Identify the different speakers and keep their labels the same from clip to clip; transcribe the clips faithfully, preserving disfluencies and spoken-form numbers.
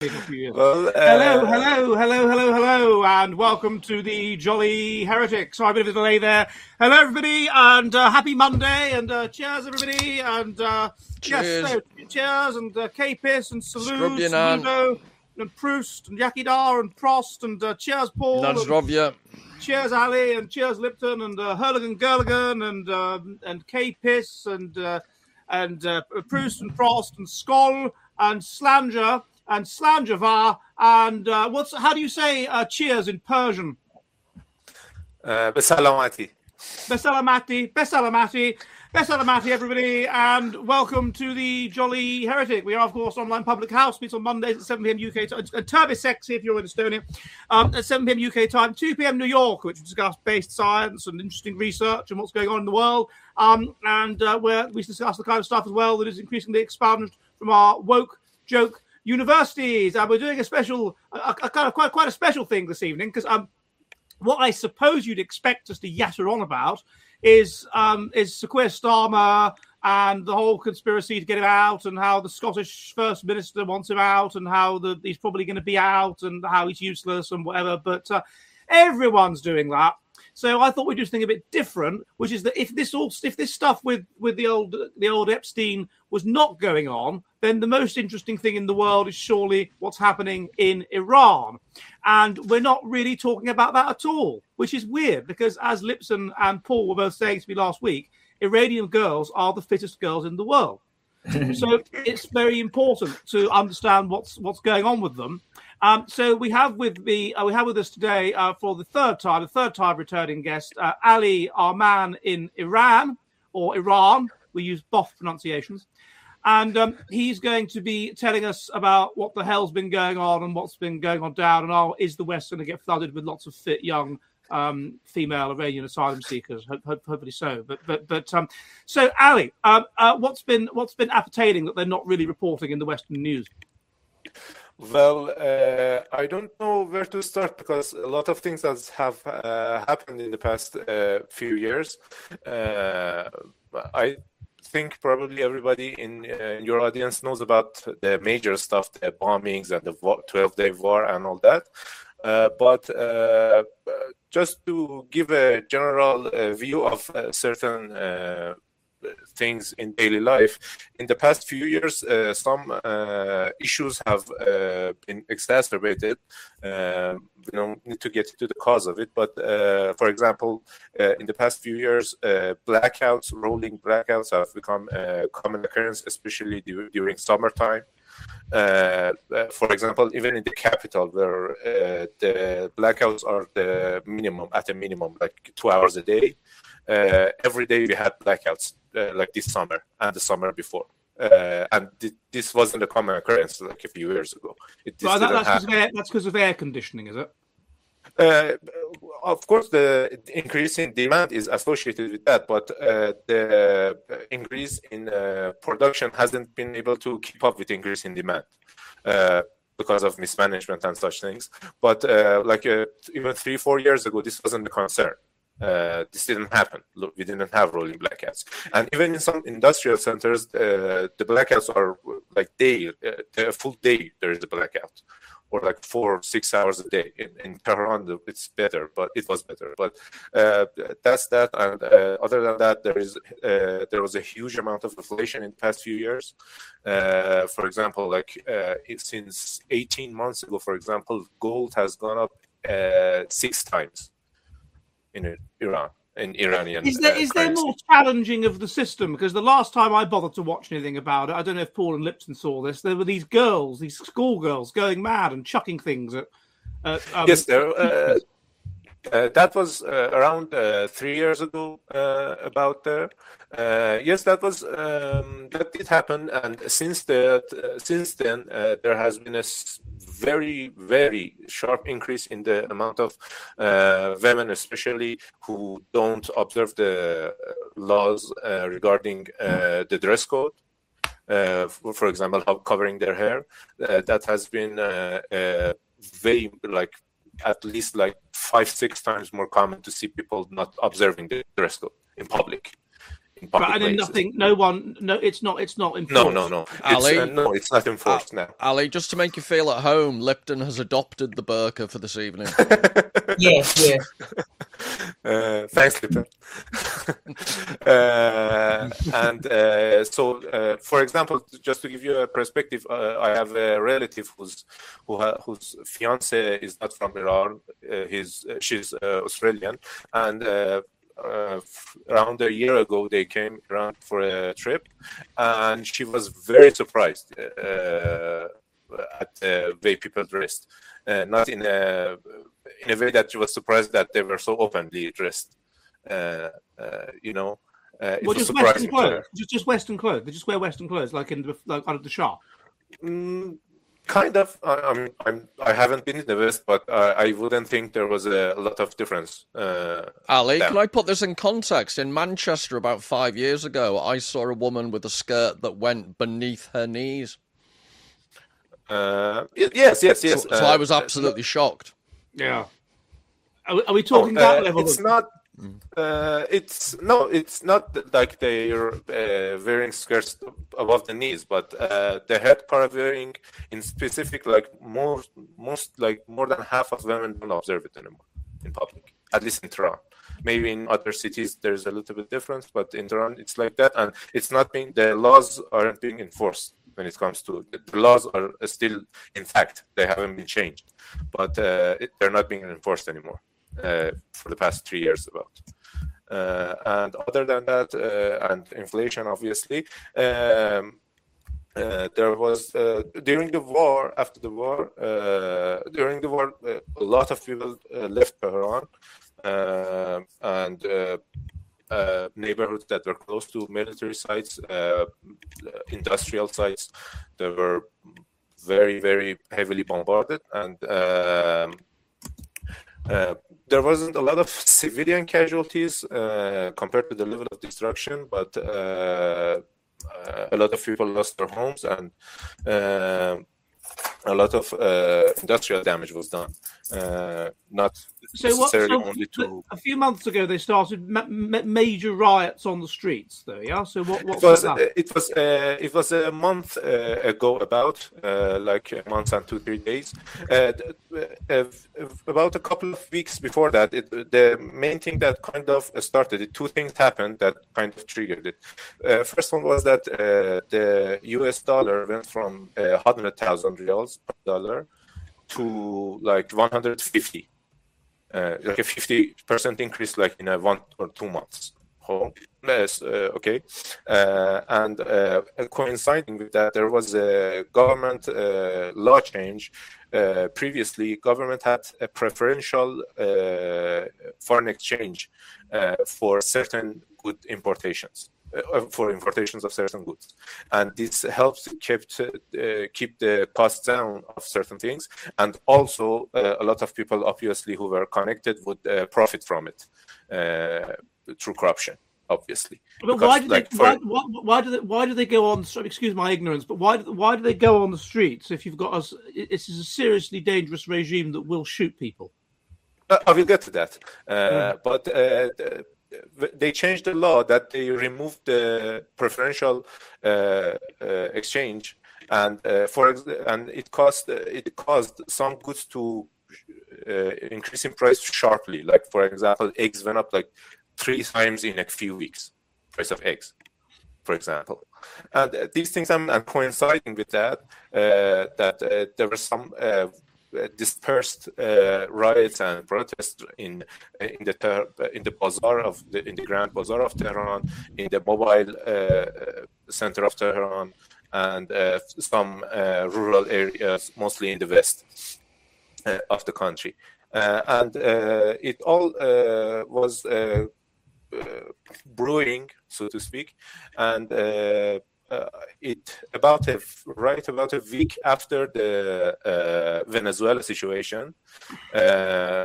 Speaker 1: Well, uh...
Speaker 2: Hello, hello, hello, hello, hello, and welcome to the Jolly Heretic. Sorry, a bit of a delay there. Hello, everybody, and uh, happy Monday, and uh, cheers, everybody, and uh,
Speaker 3: cheers.
Speaker 2: yes, so, cheers, and uh, K-Piss, and Salute, Saludo, and Proust, and Yakidar, and Prost, and uh, cheers, Paul.
Speaker 3: Nazdrovya.
Speaker 2: Cheers, Ali, and cheers, Lipton, and uh, Hurligan Gurligan, and uh, and K-Piss, and uh, and uh, Proust, and Prost, and Skoll, and Slanger. And Slanjavar, and uh, what's how do you say uh, cheers in Persian?
Speaker 1: Besalamati.
Speaker 2: Besalamati, Besalamati, Besalamati, everybody, and welcome to the Jolly Heretic. We are, of course, online public house. Meets on Mondays at seven p.m. U K time. Uh, Turbo Sexy if you're in Estonia. Um, at seven p.m. U K time, two p.m. New York, which discuss based science and interesting research and what's going on in the world. Um, and uh, where we discuss the kind of stuff as well that is increasingly expanded from our woke joke universities, and we're doing a special, a, a kind of quite quite a special thing this evening because um, what I suppose you'd expect us to yatter on about is um is Sir Keir Starmer and the whole conspiracy to get him out, and how the Scottish First Minister wants him out, and how the, he's probably going to be out, and how he's useless and whatever. But uh, everyone's doing that. So I thought we'd do something a bit different, which is that if this all, if this stuff with, with the old the old Epstein was not going on, then the most interesting thing in the world is surely what's happening in Iran. And we're not really talking about that at all, which is weird because, as Lipson and Paul were both saying to me last week, Iranian girls are the fittest girls in the world. So it's very important to understand what's what's going on with them. Um, so we have with me, uh, we have with us today uh, for the third time, the third time returning guest, uh, Ali, our man in Iran or Iran. We use both pronunciations, and um, he's going to be telling us about what the hell's been going on and what's been going on down, and oh, is the West going to get flooded with lots of fit young um, female Iranian asylum seekers? Ho- ho- hopefully so. But but but um, so Ali, uh, uh, what's been what's been appertaining that they're not really reporting in the Western news?
Speaker 1: Well, uh, I don't know where to start because a lot of things that have uh, happened in the past uh, few years. Uh, I think probably everybody in, uh, in your audience knows about the major stuff, the bombings and the twelve-day war and all that. Uh, but uh, just to give a general uh, view of uh, certain uh, things in daily life, in the past few years, uh, some uh, issues have uh, been exacerbated. Uh, we don't need to get into the cause of it, but uh, for example, uh, in the past few years, uh, blackouts, rolling blackouts have become a common occurrence, especially du- during summertime. Uh, uh, for example, even in the capital, where uh, the blackouts are the minimum, at a minimum, like two hours a day. Uh, every day we had blackouts, uh, like this summer and the summer before. Uh, and th- this wasn't a common occurrence like a few years ago. It,
Speaker 2: well, that, that's, because air, that's because of air conditioning, is it?
Speaker 1: Uh, of course, the increase in demand is associated with that, but uh, the increase in uh, production hasn't been able to keep up with the increase in demand uh, because of mismanagement and such things. But uh, like uh, even three, four years ago, this wasn't a concern. Uh, this didn't happen. Look, we didn't have rolling blackouts. And even in some industrial centers, uh, the blackouts are like day, uh, a full day there is a blackout. Or like four, six hours a day. In, in Tehran, it's better, but it was better. But uh, that's that. And uh, other than that, there is uh, there was a huge amount of inflation in the past few years. Uh, for example, like uh, since eighteen months ago, for example, gold has gone up uh, six times in Iran. In Iranian
Speaker 2: is there
Speaker 1: uh,
Speaker 2: is there
Speaker 1: currency.
Speaker 2: more challenging of the system? Because the last time I bothered to watch anything about it, I don't know if Paul and Lipton saw this. There were these girls, these schoolgirls, going mad and chucking things at. at um,
Speaker 1: yes, there. Uh, uh, that was uh, around uh, three years ago. Uh, about there. Uh, yes, that was um, that did happen, and since the uh, since then uh, there has been a very very sharp increase in the amount of uh, women, especially who don't observe the laws uh, regarding uh, the dress code. Uh, for, for example, how covering their hair. Uh, that has been uh, uh, very like at least like five six times more common to see people not observing the dress code in public. in public
Speaker 2: Right, and then
Speaker 1: places.
Speaker 2: nothing, no one, no, it's not, it's not enforced.
Speaker 1: No, no, no. It's,
Speaker 3: Ali?
Speaker 1: uh, no, it's not enforced now.
Speaker 3: Ali, just to make you feel at home, Lipton has adopted the burqa for this evening.
Speaker 4: Yes, yes.
Speaker 1: Uh, thanks, Lipton. uh, and uh, so, uh, for example, just to give you a perspective, uh, I have a relative who's who ha- whose fiance is not from Iran. Uh, he's uh, she's uh, Australian, and uh, uh, f- around a year ago they came around for a trip, and she was very surprised uh, at the way people dressed. Uh, not in a in a way that she was surprised that they were so openly dressed. Uh, uh, you know, uh, it
Speaker 2: Well,
Speaker 1: was
Speaker 2: just Western
Speaker 1: surprising to her.
Speaker 2: clothes. Just, just Western clothes. They just wear Western clothes, like in the, like out of the Shah.
Speaker 1: Mm, kind of. I, I mean, I'm I haven't been in the West, but I, I wouldn't think there was a, lot of difference. Uh,
Speaker 3: Ali,
Speaker 1: there.
Speaker 3: can I put this in context? In Manchester about five years ago, I saw a woman with a skirt that went beneath her knees.
Speaker 1: Uh, y- yes, yes, yes.
Speaker 3: So, so
Speaker 1: uh,
Speaker 3: I was absolutely shocked.
Speaker 2: Yeah. Are we, are we talking
Speaker 1: Oh,
Speaker 2: that
Speaker 1: uh,
Speaker 2: level?
Speaker 1: It's
Speaker 2: of-
Speaker 1: not. Uh, it's no. It's not like they're uh, wearing skirts above the knees, but uh, the headgear wearing in specific, like most, most like more than half of women don't observe it anymore in public. At least in Tehran. Maybe in other cities there's a little bit difference, but in Tehran it's like that, and it's not being. The laws aren't being enforced when it comes to the laws are still in fact. They haven't been changed, but uh, it, they're not being enforced anymore. Uh, for the past three years about. Uh, and other than that, uh, and inflation, obviously, um, uh, there was, uh, during the war, after the war, uh, during the war, uh, a lot of people uh, left Tehran uh, and uh, uh, neighborhoods that were close to military sites, uh, industrial sites, they were very, very heavily bombarded, and um, Uh, there wasn't a lot of civilian casualties uh, compared to the level of destruction, but uh, uh, a lot of people lost their homes, and uh, a lot of uh, industrial damage was done. Uh, not
Speaker 2: So what?
Speaker 1: necessarily
Speaker 2: So
Speaker 1: only to.
Speaker 2: a few months ago, they started ma- ma- major riots on the streets, though. Yeah. So what? What's
Speaker 1: It was
Speaker 2: that?
Speaker 1: uh, it was uh, it was a month uh, ago, about uh, like a month and two three days. Uh, uh, about a couple of weeks before that, it, the main thing that kind of started it, two things happened that kind of triggered it. Uh, first one was that uh, the U S dollar went from uh, hundred thousand riyals per dollar to like one hundred fifty, uh, like a fifty percent increase, like in a one or two months. Oh, yes, uh, okay. Uh, and uh, coinciding with that, there was a government uh, law change. Uh, previously, government had a preferential uh, foreign exchange uh, for certain good importations. Uh, for importations of certain goods, and this helps keep uh, keep the costs down of certain things, and also uh, a lot of people, obviously, who were connected would uh, profit from it uh, through corruption, obviously.
Speaker 2: But
Speaker 1: Because,
Speaker 2: why do
Speaker 1: like,
Speaker 2: they?
Speaker 1: for-
Speaker 2: Why, why, why do they? Why do they go on? So, excuse my ignorance, but why? do- Why do they go on the streets if you've got us? This is a seriously dangerous regime that will shoot people.
Speaker 1: Uh, I will get to that. Uh,
Speaker 2: Yeah.
Speaker 1: But uh, the- they changed the law that they removed the preferential uh, uh, exchange, and uh, for ex- and it caused it caused some goods to uh, increase in price sharply. Like, for example, eggs went up like three times in a few weeks. Price of eggs, for example. And uh, these things, I'm, I'm coinciding with that, uh, that uh, there were some uh, dispersed uh, riots and protests in in the ter- in the bazaar of the in the Grand Bazaar of Tehran, in the mobile uh, center of Tehran, and uh, some uh, rural areas, mostly in the west uh, of the country, uh, and uh, it all uh, was uh, uh, brewing, so to speak, and. Uh, Uh, it about a right about a week after the uh, Venezuela situation, uh,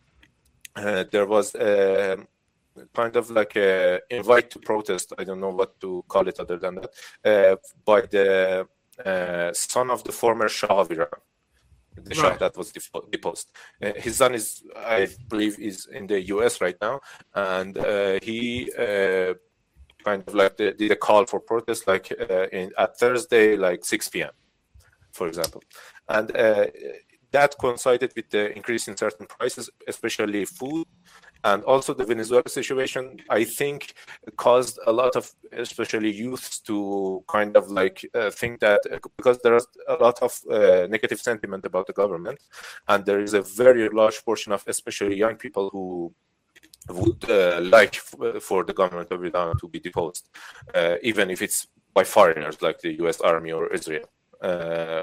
Speaker 1: uh, there was a, kind of like a invite to protest. I don't know what to call it other than that, uh, by the uh, son of the former Shah of Iran, the Shah
Speaker 2: Right.
Speaker 1: that was depo- deposed. Uh, his son is, I believe, is in the U S right now, and uh, he. Uh, kind of like the, did a call for protest, like uh, in at Thursday, like six p.m., for example, and uh, that coincided with the increase in certain prices, especially food. And also the Venezuela situation, I think, caused a lot of, especially youths, to kind of like uh, think that, uh, because there is a lot of uh, negative sentiment about the government, and there is a very large portion of especially young people who would uh, like f- for the government of Iran to be deposed, uh, even if it's by foreigners like the U S Army or Israel. Uh,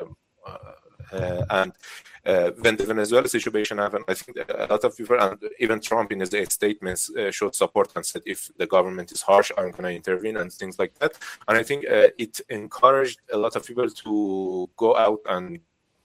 Speaker 1: uh, and Uh, when the Venezuela situation happened, I think a lot of people, and even Trump in his statements, uh, showed support and said, if the government is harsh, I'm going to intervene and things like that. And I think uh, it encouraged a lot of people to go out and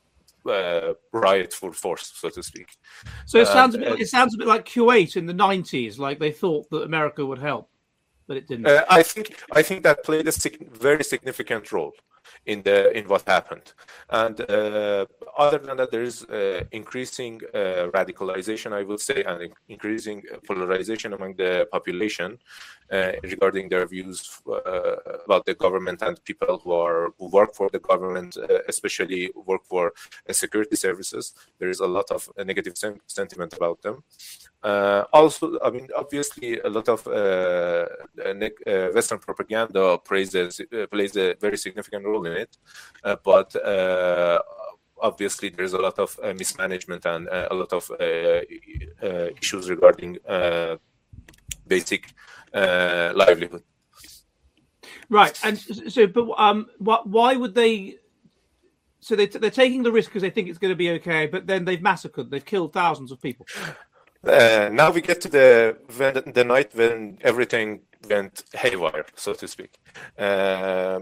Speaker 1: uh, riot for force, so to speak.
Speaker 2: So it sounds,
Speaker 1: uh,
Speaker 2: a bit, it sounds a bit like Kuwait in the nineties, like they thought that America would help, but it didn't.
Speaker 1: Uh, I think I think that played a sig- very significant role in the in what happened. And uh, other than that, there is uh, increasing uh, radicalization, I would say, and increasing polarization among the population uh, regarding their views uh, about the government and people who are who work for the government, uh, especially work for uh, security services. There is a lot of uh, negative sen- sentiment about them. Uh, also, I mean, obviously, a lot of uh, uh, Western propaganda praises, uh, plays a very significant role in it, uh, but uh, obviously there's a lot of uh, mismanagement and uh, a lot of uh, uh, issues regarding uh, basic uh, livelihood.
Speaker 2: Right, and so, but um, what, why would they? So they they're taking the risk because they think it's going to be okay, but then they've massacred, they've killed thousands of people.
Speaker 1: Uh, now we get to the when, the night when everything went haywire, so to speak. Uh,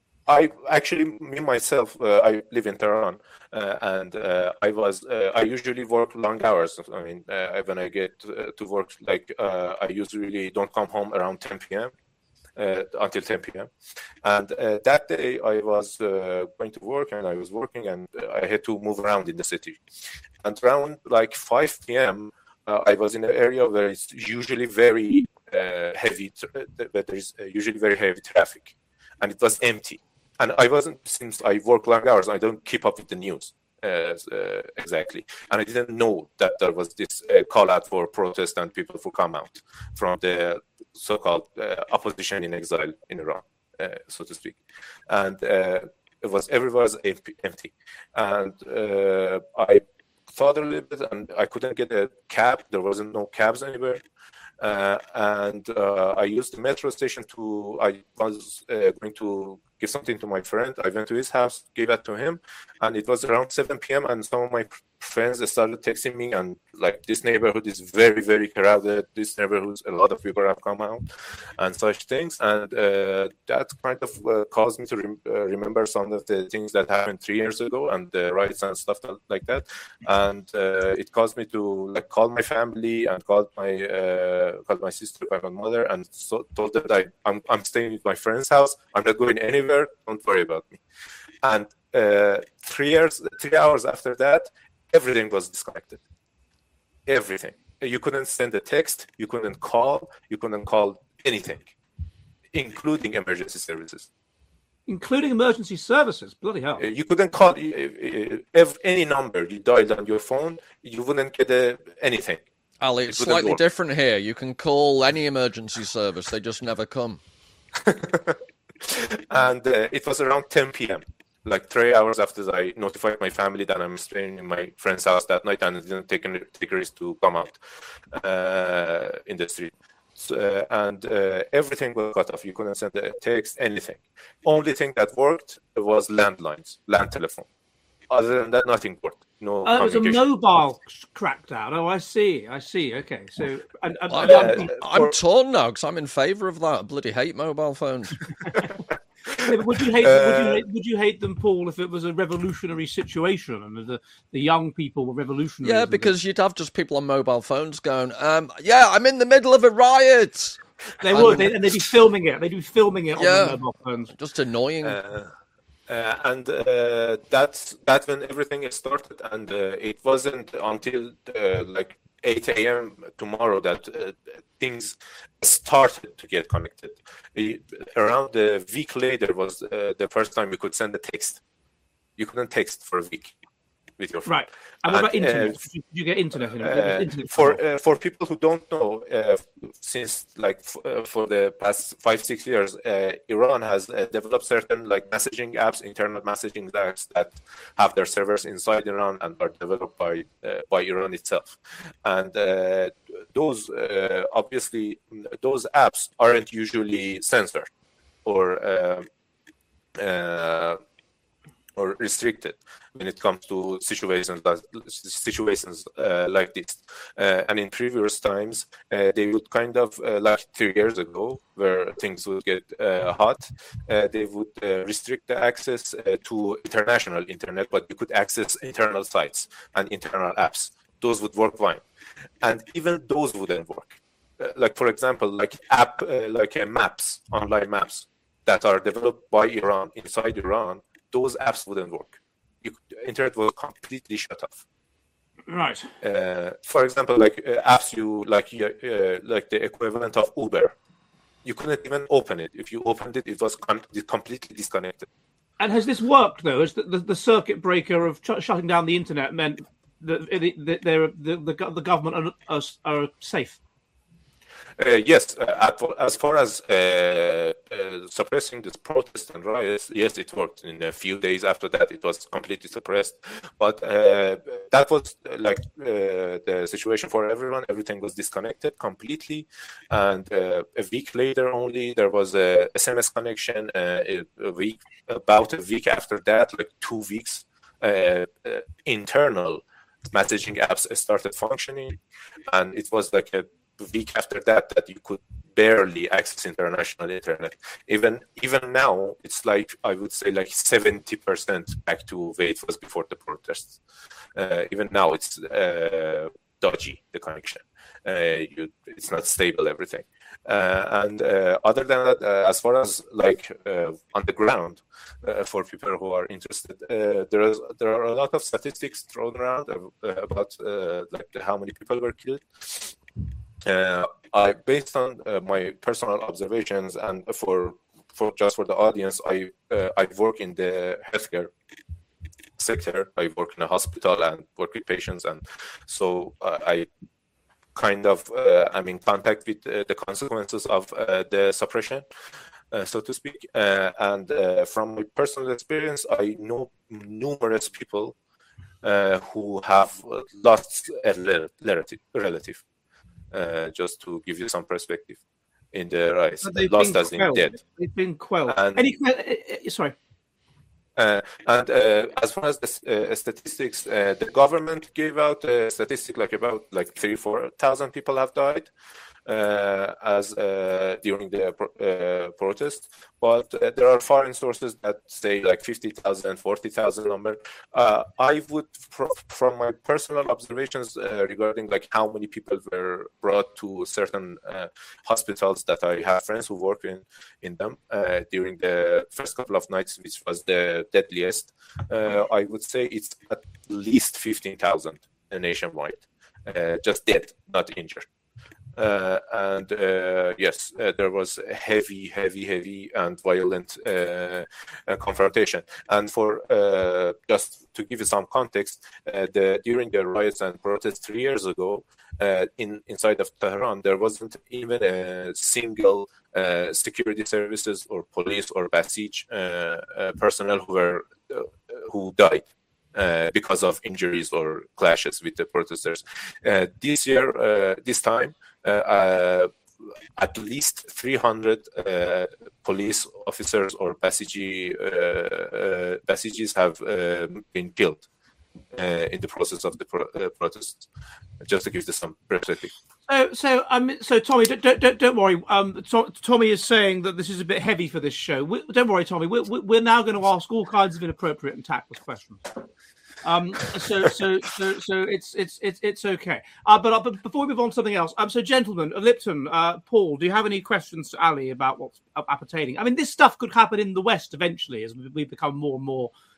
Speaker 1: I actually, me myself, uh, I live in Tehran, uh, and uh, I was, uh, I usually work long hours. I mean, uh, when I get to, to work, like uh, I usually don't come home around ten p.m. Uh, until ten p.m. And uh, that day I was uh, going to work, and I was working, and I had to move around in the city. And around like five p.m. Uh, I was in an area where it's usually very uh, heavy, but there's usually very heavy traffic, and it was empty. And I wasn't, since I work long hours, I don't keep up with the news uh, uh, exactly. And I didn't know that there was this uh, call out for protest and people to come out from the so-called uh, opposition in exile in Iran, uh, so to speak. And uh, it was, everywhere was empty. And uh, I thought a little bit, and I couldn't get a cab. There wasn't no cabs anywhere. Uh, and uh, I used the metro station to, I was uh, going to give something to my friend. I went to his house, gave that to him, and it was around seven p.m. and some of my friends started texting me, and like, this neighborhood is very, very crowded. This neighborhood, a lot of people have come out and such things. And uh, that kind of uh, caused me to re- uh, remember some of the things that happened three years ago and the riots and stuff like that. And uh, it caused me to like call my family and call my uh, called my sister, my mother, and so told them that I, I'm, I'm staying at my friend's house. I'm not going anywhere. Don't worry about me. And uh, three years, three hours after that, everything was disconnected. Everything. You couldn't send a text. You couldn't call. You couldn't call anything, including emergency services.
Speaker 2: Including emergency services? Bloody hell.
Speaker 1: You couldn't call if any number you dialed on your phone. You wouldn't get a, anything.
Speaker 3: Ali, it's it slightly work. different here. You can call any emergency service. They just never come. And uh, it was around ten p.m. like three hours after I notified my family that I'm staying in my friend's house that night, and I didn't take a, take a risk to come out uh, in the street. So, uh, and uh, everything was cut off. You couldn't send a text, anything. Only thing that worked was landlines, land telephone. Other than that, nothing worked. No.
Speaker 2: Oh, it was a mobile crackdown. Oh, I see. I see. Okay. So and, and,
Speaker 3: well, uh, I'm for... torn now because I'm in favour of that. I bloody hate mobile phones.
Speaker 2: Yeah, but would you hate? Uh, would, you hate would you hate them, Paul, if it was a revolutionary situation and the, the young people were revolutionaries?
Speaker 3: Yeah, because you'd have just people on mobile phones going, um, "Yeah, I'm in the middle of a riot."
Speaker 2: They would, they, and they'd be filming it. They'd be filming it on yeah, their mobile phones.
Speaker 3: Just annoying.
Speaker 1: Uh, uh, and uh, that's that's when everything started, and uh, it wasn't until uh, like
Speaker 3: eight a.m. tomorrow that uh, things started to get connected. It, around a week later was uh, the first time you could send a text. You couldn't text for a week with your phone.
Speaker 2: Right. And what about
Speaker 3: And,
Speaker 2: internet?
Speaker 3: uh,
Speaker 2: Did you get internet?
Speaker 3: Uh,
Speaker 2: internet
Speaker 3: for uh, for people who don't know, uh, since like f- uh, for the past five six years, uh, Iran has uh, developed certain like messaging apps, internal messaging apps that have their servers inside Iran and are developed by uh, by Iran itself. And uh, those uh, obviously those apps aren't usually censored or uh, uh, or restricted when it comes to situations that, situations uh, like this. Uh, and in previous times, uh, they would kind of, uh, like three years ago, where things would get uh, hot, uh, they would uh, restrict the access uh, to international internet, but you could access internal sites and internal apps. Those would work fine. And even those wouldn't work. Uh, like, for example, like app, uh, like uh, maps, online maps that are developed by Iran, inside Iran, those apps wouldn't work. You, internet was completely shut off.
Speaker 2: Right.
Speaker 3: Uh, for example, like uh, apps you like, uh, like the equivalent of Uber, you couldn't even open it. If you opened it, it was com- completely disconnected.
Speaker 2: And has this worked though? Has the, the, the circuit breaker of ch- shutting down the internet meant that the the, the, the, the government are, are, are safe?
Speaker 3: Uh, yes, uh, as far as uh, uh, suppressing this protest and riots, yes, it worked. In a few days after that, it was completely suppressed. But uh, that was uh, like uh, the situation for everyone. Everything was disconnected completely. And uh, a week later only, there was a S M S connection. Uh, a week, about a week after that, like two weeks, uh, uh, internal messaging apps started functioning. And it was like a week after that that you could barely access international internet. Even even now, it's like, I would say like seventy percent back to where it was before the protests. Uh, even now, it's uh, dodgy, the connection. Uh, you, it's not stable, everything. Uh, and uh, other than that, uh, as far as like uh, on the ground, uh, for people who are interested, uh, there is there are a lot of statistics thrown around uh, about uh, like how many people were killed. Uh, I, based on uh, my personal observations, and for for just for the audience, I uh, I work in the healthcare sector. I work in a hospital and work with patients, and so uh, I kind of uh, I'm in contact with uh, the consequences of uh, the suppression, uh, so to speak. Uh, and uh, from my personal experience, I know numerous people uh, who have lost a relative. relative. Uh, just to give you some perspective in the rise, lost as in dead.
Speaker 2: They've been quelled.
Speaker 3: And,
Speaker 2: Any, uh, sorry.
Speaker 3: Uh, and uh, as far as the uh, statistics, uh, the government gave out a statistic like about like three, four thousand people have died uh, as uh, during the uh, protest. But uh, there are foreign sources that say like fifty thousand, forty thousand number. Uh, I would, from, from my personal observations uh, regarding like how many people were brought to certain uh, hospitals that I have friends who work in, in them uh, during the first couple of nights, which was the deadliest, uh, I would say it's at least fifteen thousand nationwide, uh, just dead, not injured. Uh, and uh, yes, uh, there was a heavy, heavy, heavy and violent uh, uh, confrontation. And for uh, just to give you some context, uh, the, during the riots and protests three years ago, uh, in inside of Tehran, there wasn't even a single uh, security services or police or Basij uh, uh, personnel who were uh, who died. Uh, because of injuries or clashes with the protesters. Uh, this year, uh, this time, uh, uh, at least three hundred uh, police officers or Basiji, uh, uh, Basijis have uh, been killed uh, in the process of the pro- uh, protests. Just to give this some perspective.
Speaker 2: So, so, um, so Tommy, don't, don't, don't worry. Um, to, Tommy is saying that this is a bit heavy for this show. We, don't worry, Tommy. We're, we're now going to ask all kinds of inappropriate and tactless questions. Um, so, so, so, so it's it's it's it's okay. Uh, but, uh, but before we move on to something else, um, so gentlemen, Lipton, uh, Paul, do you have any questions to Ali about what's appertaining? I mean, this stuff could happen in the West eventually as we become more and more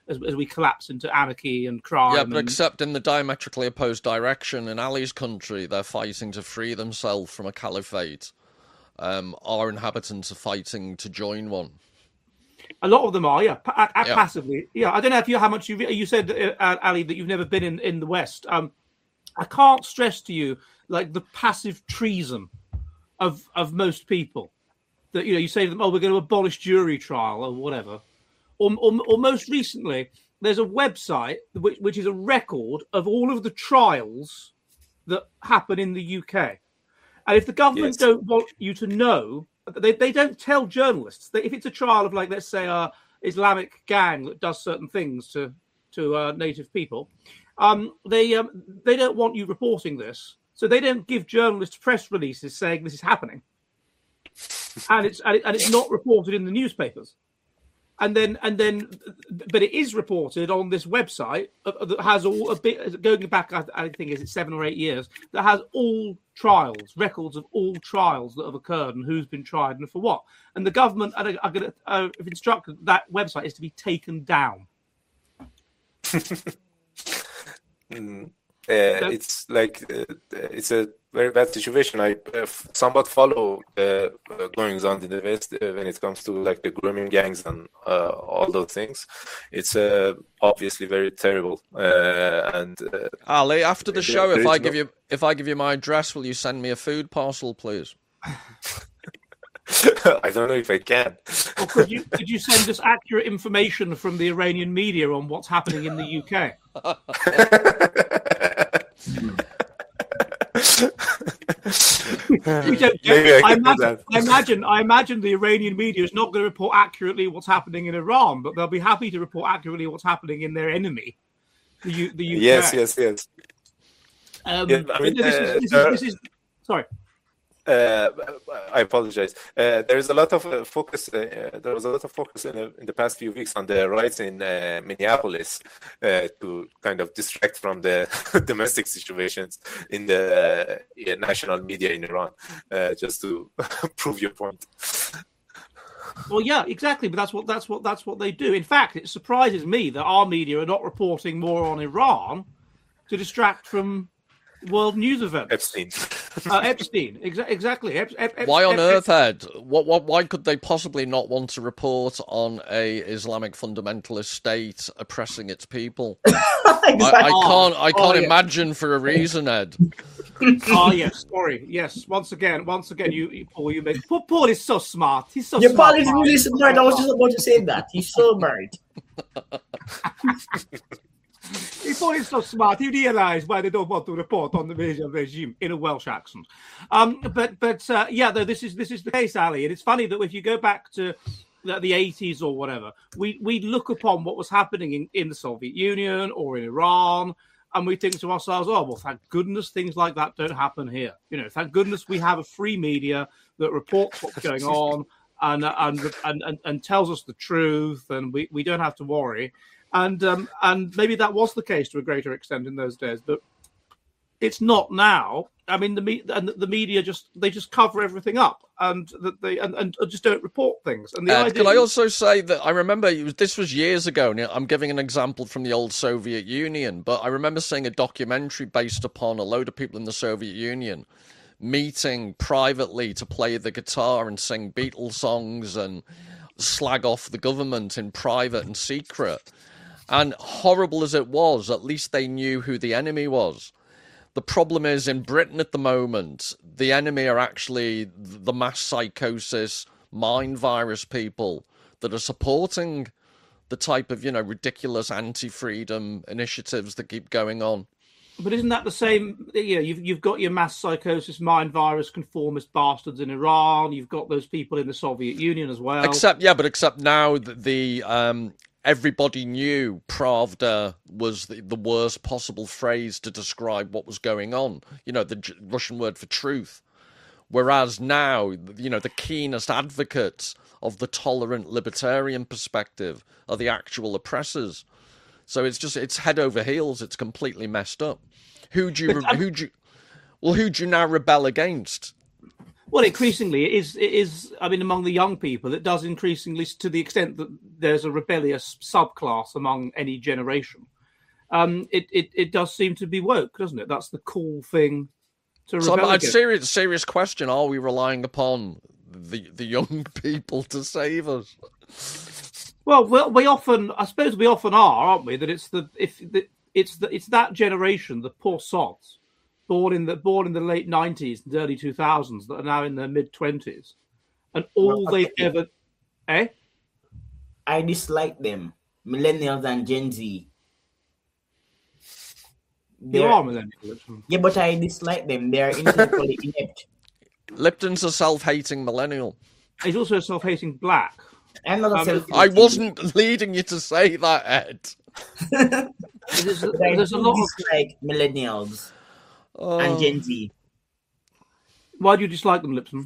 Speaker 2: as, as we collapse into anarchy and crime.
Speaker 5: Yeah, but
Speaker 2: and...
Speaker 5: except in the diametrically opposed direction, in Ali's country, they're fighting to free themselves from a caliphate. Um, our inhabitants are fighting to join one.
Speaker 2: A lot of them are, yeah, pa-
Speaker 5: yeah.
Speaker 2: passively. Yeah, I don't know if you how much you you said, uh, Ali, that you've never been in, in the West. Um, I can't stress to you like the passive treason of of most people. That you know, you say to them, "Oh, we're going to abolish jury trial or whatever," or or, or most recently, there's a website which which is a record of all of the trials that happen in the U K, and if the government yes. don't want you to know. They they don't tell journalists that if it's a trial of, like, let's say, a Islamic gang that does certain things to to uh, native people, um, they um, they don't want you reporting this, so they don't give journalists press releases saying this is happening, and it's and, it, and it's not reported in the newspapers, and then and then, but it is reported on this website that has all a bit going back. I, I think is it seven or eight years that has all trials, records of all trials that have occurred and who's been tried and for what. And the government are, are going to uh, have instructed that website is to be taken down.
Speaker 3: mm, uh, so, it's like uh, it's a very bad situation. I uh, somewhat follow uh, goings on in the West uh, when it comes to like the grooming gangs and uh, all those things. It's uh, obviously very terrible. Uh, and uh,
Speaker 5: Ali, after the show, if I give no... you if I give you my address, will you send me a food parcel, please?
Speaker 3: I don't know if I can.
Speaker 2: Or could you could you send us accurate information from the Iranian media on what's happening in the U K? you don't get, I, I, imagine, I imagine I imagine the Iranian media is not going to report accurately what's happening in Iran, but they'll be happy to report accurately what's happening in their enemy, the, U, the U K.
Speaker 3: Yes, yes, yes.
Speaker 2: Um,
Speaker 3: yeah, I mean,
Speaker 2: this,
Speaker 3: uh,
Speaker 2: is, this, uh, is, this is sorry.
Speaker 3: Uh, I apologize. Uh, there is a lot of uh, focus. Uh, there was a lot of focus in, uh, in the past few weeks on the riots in uh, Minneapolis uh, to kind of distract from the domestic situations in the uh, national media in Iran, uh, just to prove your point.
Speaker 2: Well, yeah, exactly. But that's what that's what that's what they do. In fact, it surprises me that our media are not reporting more on Iran to distract from world news events.
Speaker 3: Epstein.
Speaker 2: uh, Epstein, exa- exactly. Ep- Ep-
Speaker 5: why on
Speaker 2: Ep-
Speaker 5: earth, Ed? What, what? Why could they possibly not want to report on a Islamic fundamentalist state oppressing its people?
Speaker 4: exactly.
Speaker 5: I, I can't. I can't
Speaker 2: oh, yeah.
Speaker 5: imagine for a reason, Ed.
Speaker 2: Oh yes, sorry. Yes, once again, once again, you, you Paul, you make Paul, Paul is so smart. He's so
Speaker 4: yeah,
Speaker 2: smart.
Speaker 4: Paul is really smart. I was just about to say that. He's so smart.
Speaker 2: He thought he's so smart. He realised why they don't want to report on the regime in a Welsh accent. Um, but but uh, yeah, though this is this is the case, Ali. And it's funny that if you go back to the, the eighties or whatever, we we look upon what was happening in, in the Soviet Union or in Iran, and we think to ourselves, "Oh, well, thank goodness things like that don't happen here." You know, thank goodness we have a free media that reports what's going on and and and and, and tells us the truth, and we, we don't have to worry. And um, and maybe that was the case to a greater extent in those days, but it's not now. I mean, the me- and the media just they just cover everything up, and that they and, and just don't report things. And the
Speaker 5: uh,
Speaker 2: idea
Speaker 5: can I also say that I remember it was, this was years ago. And I'm giving an example from the old Soviet Union, but I remember seeing a documentary based upon a load of people in the Soviet Union meeting privately to play the guitar and sing Beatles songs and slag off the government in private and secret. And horrible as it was, at least they knew who the enemy was. The problem is, in Britain at the moment, the enemy are actually the mass psychosis, mind virus people that are supporting the type of, you know, ridiculous anti-freedom initiatives that keep going on.
Speaker 2: But isn't that the same? You know, you've you've got your mass psychosis, mind virus, conformist bastards in Iran. You've got those people in the Soviet Union as well.
Speaker 5: Except, yeah, but except now the, the um. Everybody knew Pravda was the, the worst possible phrase to describe what was going on. You know, the J- Russian word for truth. Whereas now, you know, the keenest advocates of the tolerant libertarian perspective are the actual oppressors. So it's just, it's head over heels. It's completely messed up. Who do you, who do you, well, who do you now rebel against?
Speaker 2: Well, increasingly, it is. It is. I mean, among the young people, it does increasingly, to the extent that there's a rebellious subclass among any generation. Um, it, it it does seem to be woke, doesn't it? That's the cool thing to
Speaker 5: So,
Speaker 2: rebel
Speaker 5: a
Speaker 2: against.
Speaker 5: serious, serious question: are we relying upon the the young people to save us?
Speaker 2: Well, we, we often, I suppose, we often are, aren't we? That it's the if the, it's the it's that generation, the poor sods, born in the born in the late nineties and early two thousands, that are now in their mid twenties, and all
Speaker 4: Well,
Speaker 2: they've
Speaker 4: okay.
Speaker 2: ever, eh?
Speaker 4: I dislike them, millennials and Gen Z.
Speaker 2: You
Speaker 4: They're-
Speaker 2: are millennials.
Speaker 4: Yeah, but I dislike them. They are intellectually inept.
Speaker 5: Lipton's a self-hating millennial.
Speaker 2: He's also a self-hating black.
Speaker 4: I'm not a
Speaker 2: Um,
Speaker 4: self.
Speaker 5: I wasn't leading you to say that, Ed.
Speaker 2: There's a,
Speaker 4: But I
Speaker 2: there's a
Speaker 4: do
Speaker 2: lot of.
Speaker 4: dislike millennials
Speaker 5: Oh.
Speaker 4: and Gen Z,
Speaker 2: Why do you dislike them, Lipton?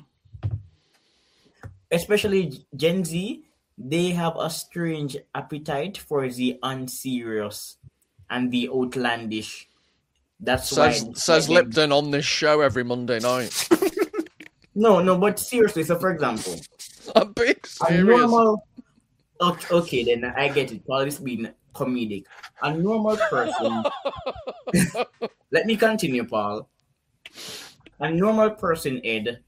Speaker 4: especially Gen Z. They have a strange appetite for the unserious and the outlandish. That's why I
Speaker 5: Says
Speaker 4: dislike
Speaker 5: says
Speaker 4: them.
Speaker 5: Lipton on this show every Monday night.
Speaker 4: No, no, but seriously. So, for example,
Speaker 5: I'm being
Speaker 4: a
Speaker 5: serious.
Speaker 4: normal. Okay, okay, then I get it. Paul is being comedic. A normal person. Let me continue, Paul. A normal person, Ed,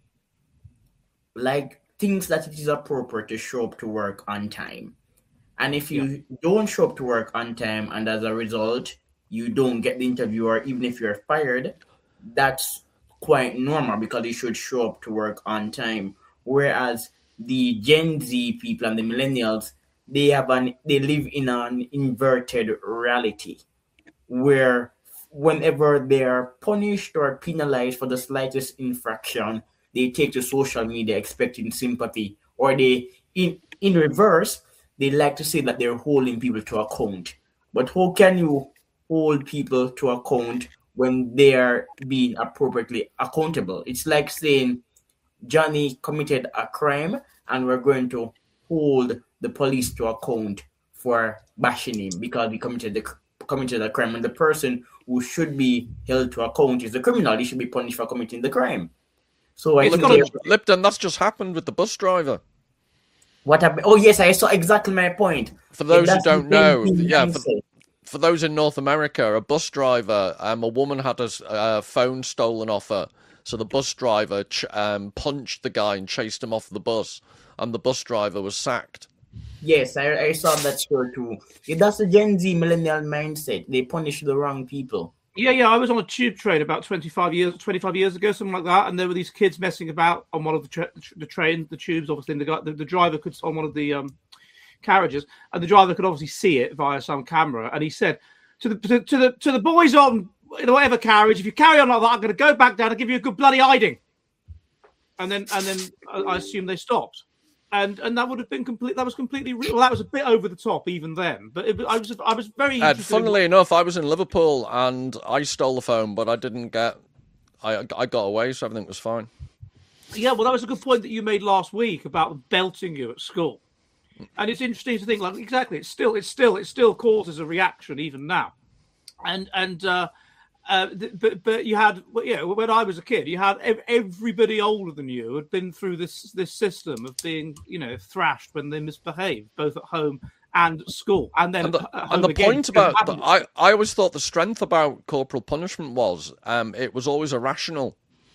Speaker 4: like thinks that it is appropriate to show up to work on time. And if you don't show up to work on time, and as a result, you don't get the interview, or even if you're fired, that's quite normal because you should show up to work on time. Whereas the Gen Z people and the millennials, they have an they live in an inverted reality where whenever they are punished or penalized for the slightest infraction, they take to social media expecting sympathy, or they in in reverse, they like to say that they're holding people to account. But how can you hold people to account when they are being appropriately accountable? It's like saying Johnny committed a crime and we're going to hold the police to account for bashing him because he committed the committed a crime, and the person who should be held to account is the criminal. He should be punished for committing the crime. So I
Speaker 2: It's
Speaker 4: think
Speaker 2: got a-
Speaker 4: they're-
Speaker 5: Lipton, that's just happened with the bus driver.
Speaker 4: what happened? Oh yes, I saw exactly my point.
Speaker 5: For those who
Speaker 4: That's the
Speaker 5: don't know,
Speaker 4: Gen Z
Speaker 5: yeah, for,
Speaker 4: mindset.
Speaker 5: for those in North America, a bus driver, um, a woman had a s- a phone stolen off her. So the bus driver ch- um, punched the guy and chased him off the bus, and the bus driver was sacked.
Speaker 4: Yes, I, I saw that show too. Yeah, that's the Gen Z millennial mindset. They punish the wrong people.
Speaker 2: Yeah, yeah. I was on a tube train about twenty-five years, twenty-five years ago, something like that, and there were these kids messing about on one of the tra- the train, the tubes. Obviously, and the guy, the, the driver could on one of the um, carriages, and the driver could obviously see it via some camera. And he said to the to, to the to the boys on whatever carriage, if you carry on like that, I'm going to go back down and give you a good bloody hiding. And then and then I, I assume they stopped. And and that would have been complete. That was completely real. Well, that was a bit over the top even then. But it, I was I was very
Speaker 5: Ed,
Speaker 2: interested in-
Speaker 5: funnily enough, I was in Liverpool and I stole the phone, but I didn't get. I I got away, so everything was fine.
Speaker 2: Yeah, well, that was a good point that you made last week about belting you at school, and it's interesting to think like exactly. It's still, it's still, it still causes a reaction even now, and and uh, uh, th- but but you had, well, yeah, when I was a kid, you had ev- everybody older than you had been through this this system of being, you know, thrashed when they misbehaved, both at home and school, and then
Speaker 5: And the,
Speaker 2: at home
Speaker 5: and the
Speaker 2: again,
Speaker 5: point
Speaker 2: because
Speaker 5: about
Speaker 2: of
Speaker 5: the, I, I always thought the strength about corporal punishment was um, it was always irrational.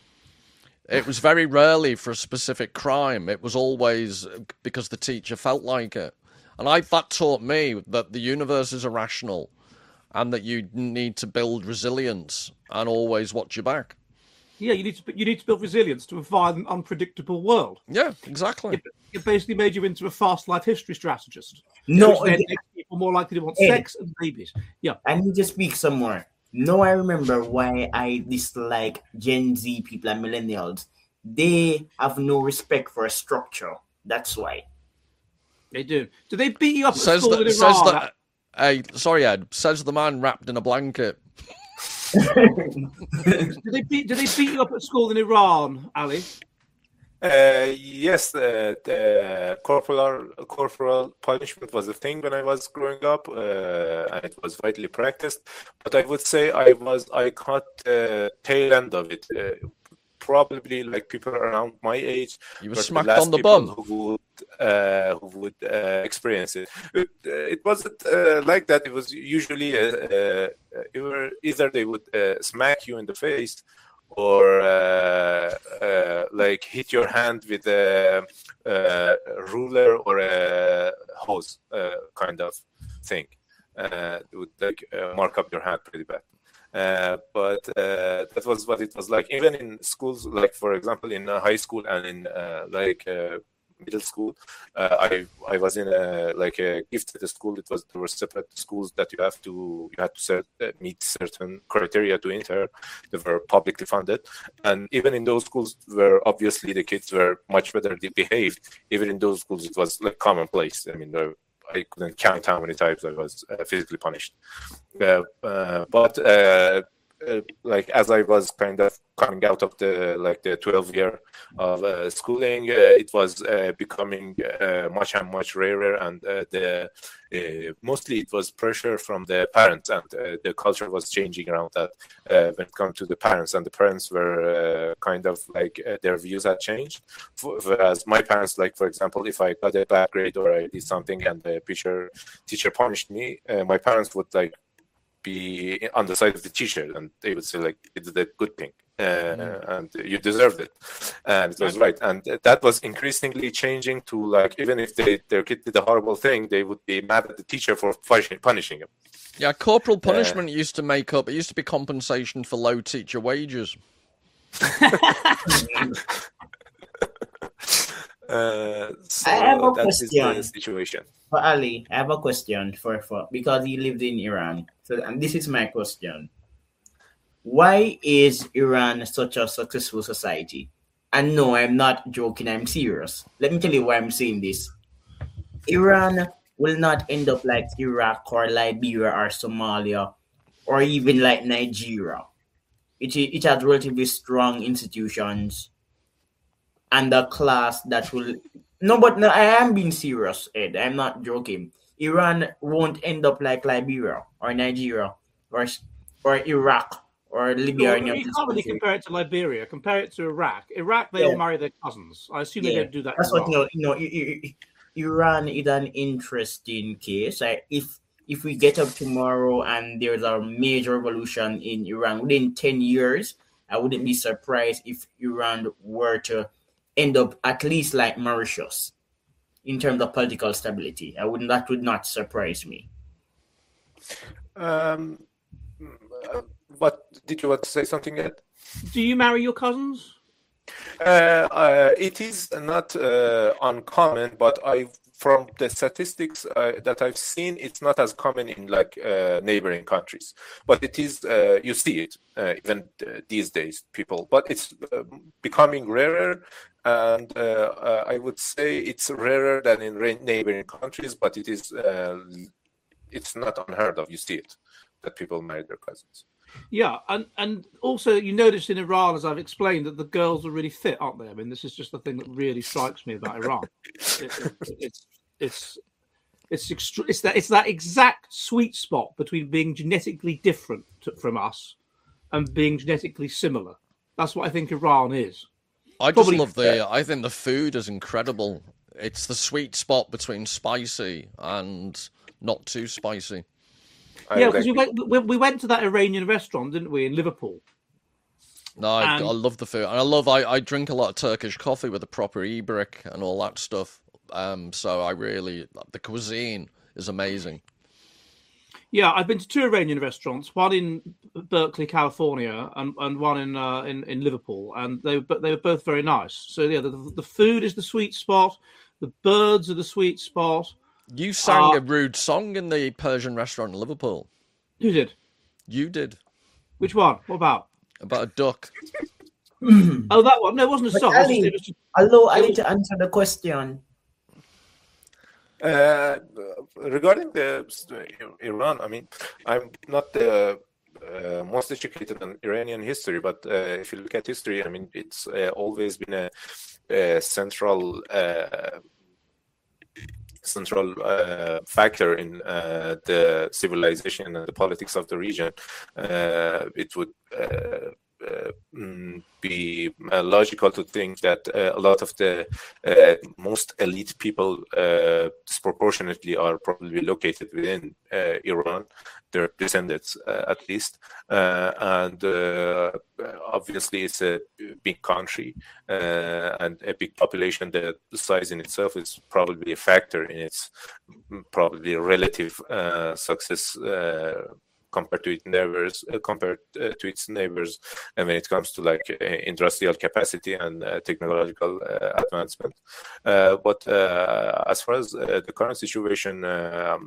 Speaker 5: It was very rarely for a specific crime. It was always because the teacher felt like it. And I that taught me that the universe is irrational and that you need to build resilience and always watch your back.
Speaker 2: Yeah, you need to you need to build resilience to a violent, unpredictable world.
Speaker 5: Yeah, exactly.
Speaker 2: It, it basically made you into a fast life history strategist.
Speaker 4: No,
Speaker 2: which then
Speaker 4: Ed,
Speaker 2: makes people more likely to want
Speaker 4: Ed.
Speaker 2: sex and babies. Yeah.
Speaker 4: I need to speak some more. Now I remember why I dislike Gen Z people and millennials. They have no respect for a structure. That's why.
Speaker 2: They do. Do they beat you up at
Speaker 5: Says
Speaker 2: school
Speaker 5: that.
Speaker 2: in
Speaker 5: Says
Speaker 2: Iran?
Speaker 5: that. Hey, sorry, Ed. Says the man wrapped in a blanket.
Speaker 2: Do they beat? Do they beat you up at school in Iran, Ali?
Speaker 3: Uh, yes, uh, the corporal corporal punishment was a thing when I was growing up, uh, and it was widely practiced. But I would say I was I caught the tail end of it. Uh, probably like people around my age.
Speaker 5: You were
Speaker 3: were
Speaker 5: smacked
Speaker 3: last
Speaker 5: on the
Speaker 3: people
Speaker 5: bum.
Speaker 3: Who would uh, who would uh, experience it. It, uh, it wasn't uh, like that. It was usually uh, uh, it were either they would uh, smack you in the face, or uh, uh, like hit your hand with a, a ruler or a hose, uh, kind of thing. Uh, it would like uh, mark up your hand pretty bad. Uh, but uh, that was what it was like. Even in schools, like for example, in uh, high school and in uh, like uh, middle school, uh, I I was in a like a gifted school. It was there were separate schools that you have to you had to cert, uh, meet certain criteria to enter. They were publicly funded, and even in those schools where obviously the kids were much better behaved, even in those schools it was like commonplace. I mean, the, I couldn't count how many times I was uh, physically punished. Uh, uh, but uh, uh, like as I was kind of coming out of the like the twelve year of uh, schooling, uh, it was uh, becoming uh, much and much rarer, and uh, the uh, mostly it was pressure from the parents, and uh, the culture was changing around that uh, when it comes to the parents, and the parents were uh, kind of like uh, their views had changed. Whereas my parents, like for example, if I got a bad grade or I did something and the teacher teacher punished me, uh, my parents would like be on the side of the teacher, and they would say like it's a good thing, uh, mm. and you deserved it, and it was right. And that was increasingly changing to like even if they, their kid did a horrible thing, they would be mad at the teacher for punishing him.
Speaker 5: Yeah, corporal punishment uh, used to make up. It used to be compensation for low teacher wages.
Speaker 3: uh, so
Speaker 4: I have a
Speaker 3: that
Speaker 4: question.
Speaker 3: is the situation.
Speaker 4: For Ali, I have a question for, for because he lived in Iran. So, and this is my question: why is Iran such a successful society? And no, I'm not joking. I'm serious. Let me tell you why I'm saying this. Iran will not end up like Iraq or Liberia or Somalia or even like Nigeria. It it has relatively strong institutions and a class that will. No, but no, I am being serious, Ed. I'm not joking. Iran won't end up like Liberia or Nigeria or or Iraq or Libya.
Speaker 2: No, you can't really compare it to Liberia. Compare it to Iraq. Iraq, they yeah. all marry their cousins. I assume yeah. they don't do that.
Speaker 4: That's what you know. You know, Iran is an interesting case. Like if if we get up tomorrow and there's a major revolution in Iran within ten years, I wouldn't be surprised if Iran were to end up at least like Mauritius in terms of political stability. I wouldn't. That would not surprise me.
Speaker 3: Um, what did you want to say something yet?
Speaker 2: Do you marry your cousins?
Speaker 3: Uh, uh, it is not uh, uncommon, but I, from the statistics uh, that I've seen, it's not as common in like uh, neighboring countries. But it is, uh, you see it uh, even uh, these days, people. But it's uh, becoming rarer, and uh, uh, I would say it's rarer than in neighboring countries. But it is, uh, it's not unheard of. You see it that people marry their cousins.
Speaker 2: Yeah, and, and also you notice in Iran, as I've explained, that the girls are really fit, aren't they? I mean, this is just the thing that really strikes me about Iran. It, it, it's it's it's extra, it's that it's that exact sweet spot between being genetically different to, from us and being genetically similar. That's what I think Iran is.
Speaker 5: I just Probably, love the. I think the food is incredible. It's the sweet spot between spicy and not too spicy.
Speaker 2: Yeah, because we went we, we went to that Iranian restaurant, didn't we, in Liverpool?
Speaker 5: No, I, and... I love the food, and I love I, I drink a lot of Turkish coffee with the proper Ibrik and all that stuff. Um, so I really the cuisine is amazing.
Speaker 2: Yeah, I've been to two Iranian restaurants, one in Berkeley, California, and, and one in uh, in in Liverpool, and they but they were both very nice. So yeah, the, the food is the sweet spot, the birds are the sweet spot.
Speaker 5: You sang uh, a rude song in the Persian restaurant in Liverpool.
Speaker 2: Who did?
Speaker 5: You did.
Speaker 2: Which one? What about?
Speaker 5: About a duck.
Speaker 2: Oh, that one. No, it wasn't a song.
Speaker 4: Ali,
Speaker 2: it was just,
Speaker 4: hello, I need to answer the question.
Speaker 3: Uh, regarding the Iran, I mean, I'm not the uh, most educated on Iranian history, but uh, if you look at history, I mean, it's uh, always been a, a central uh, central uh, factor in uh, the civilization and the politics of the region. Uh, it would uh, uh, be uh, logical to think that uh, a lot of the uh, most elite people uh, disproportionately are probably located within uh, Iran, their descendants uh, at least, uh, and uh, obviously it's a big country uh, and a big population. The size in itself is probably a factor in its probably relative uh, success uh, compared to its neighbors, uh, compared uh, to its neighbors, and when it comes to like uh, industrial capacity and uh, technological uh, advancement. Uh, but uh, as far as uh, the current situation, um,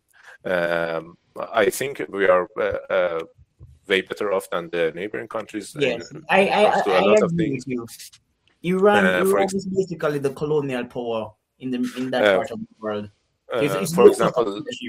Speaker 3: um, I think we are uh, uh, way better off than the neighboring countries.
Speaker 4: Yes,
Speaker 3: in,
Speaker 4: I, I, I, I
Speaker 3: I
Speaker 4: agree with you. Iran,
Speaker 3: uh,
Speaker 4: Iran
Speaker 3: ex-
Speaker 4: is basically the colonial power in the in that
Speaker 3: uh,
Speaker 4: part of the world.
Speaker 3: uh,
Speaker 4: It's, it's
Speaker 3: for example,
Speaker 4: leadership.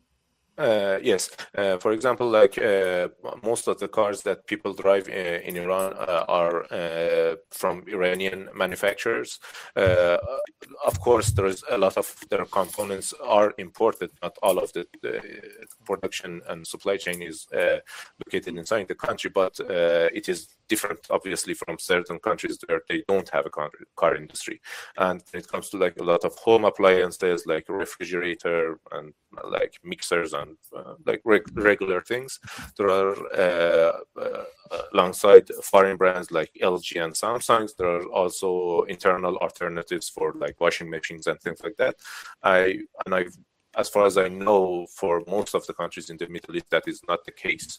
Speaker 3: Uh, yes, uh, for example, like uh, most of the cars that people drive in, in Iran uh, are uh, from Iranian manufacturers. Uh, of course, there is a lot of their components are imported. Not all of the, the production and supply chain is uh, located inside the country, but uh, it is different, obviously, from certain countries where they don't have a car, car industry. And when it comes to like a lot of home appliances, like refrigerator and like mixers and uh, like reg- regular things, there are uh, uh, alongside foreign brands like L G and Samsung, there are also internal alternatives for like washing machines and things like that. I and I, as far as I know, for most of the countries in the Middle East, that is not the case.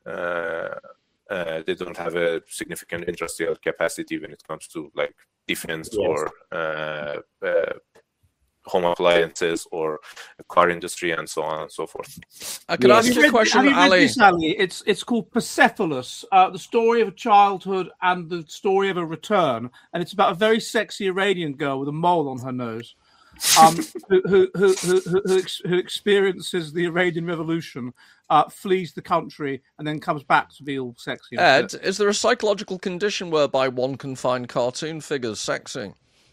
Speaker 3: Uh, uh, they don't have a significant industrial capacity when it comes to like defense yes. or uh, uh, home appliances or car industry and so on and so forth.
Speaker 5: I can
Speaker 2: yeah.
Speaker 5: ask you a question,
Speaker 2: have you read
Speaker 5: Ali?
Speaker 2: This, Ali? It's it's called Persepolis, uh, the story of a childhood and the story of a return, and it's about a very sexy Iranian girl with a mole on her nose, um, who, who, who, who, who, who, who experiences the Iranian Revolution, uh, flees the country, and then comes back to be all sexy.
Speaker 5: Ed, is there a psychological condition whereby one can find cartoon figures sexy?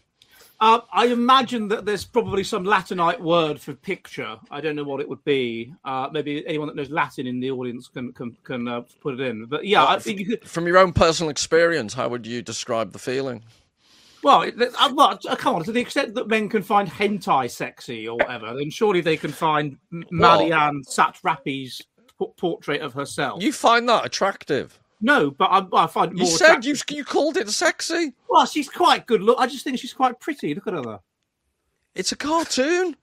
Speaker 2: Uh, I imagine that there's probably some Latinite word for picture. I don't know what it would be. Uh, maybe anyone that knows Latin in the audience can can, can uh, put it in. But yeah,
Speaker 5: well,
Speaker 2: I think you could...
Speaker 5: from your own personal experience, how would you describe the feeling?
Speaker 2: Well, it, uh, well, come on. To the extent that men can find hentai sexy or whatever, then surely they can find Marianne Satrapi's p- portrait of herself.
Speaker 5: You find that attractive?
Speaker 2: No, but I, I find it more.
Speaker 5: You said you you called it sexy.
Speaker 2: Well, she's quite good look. I just think she's quite pretty. Look at her.
Speaker 5: It's a cartoon.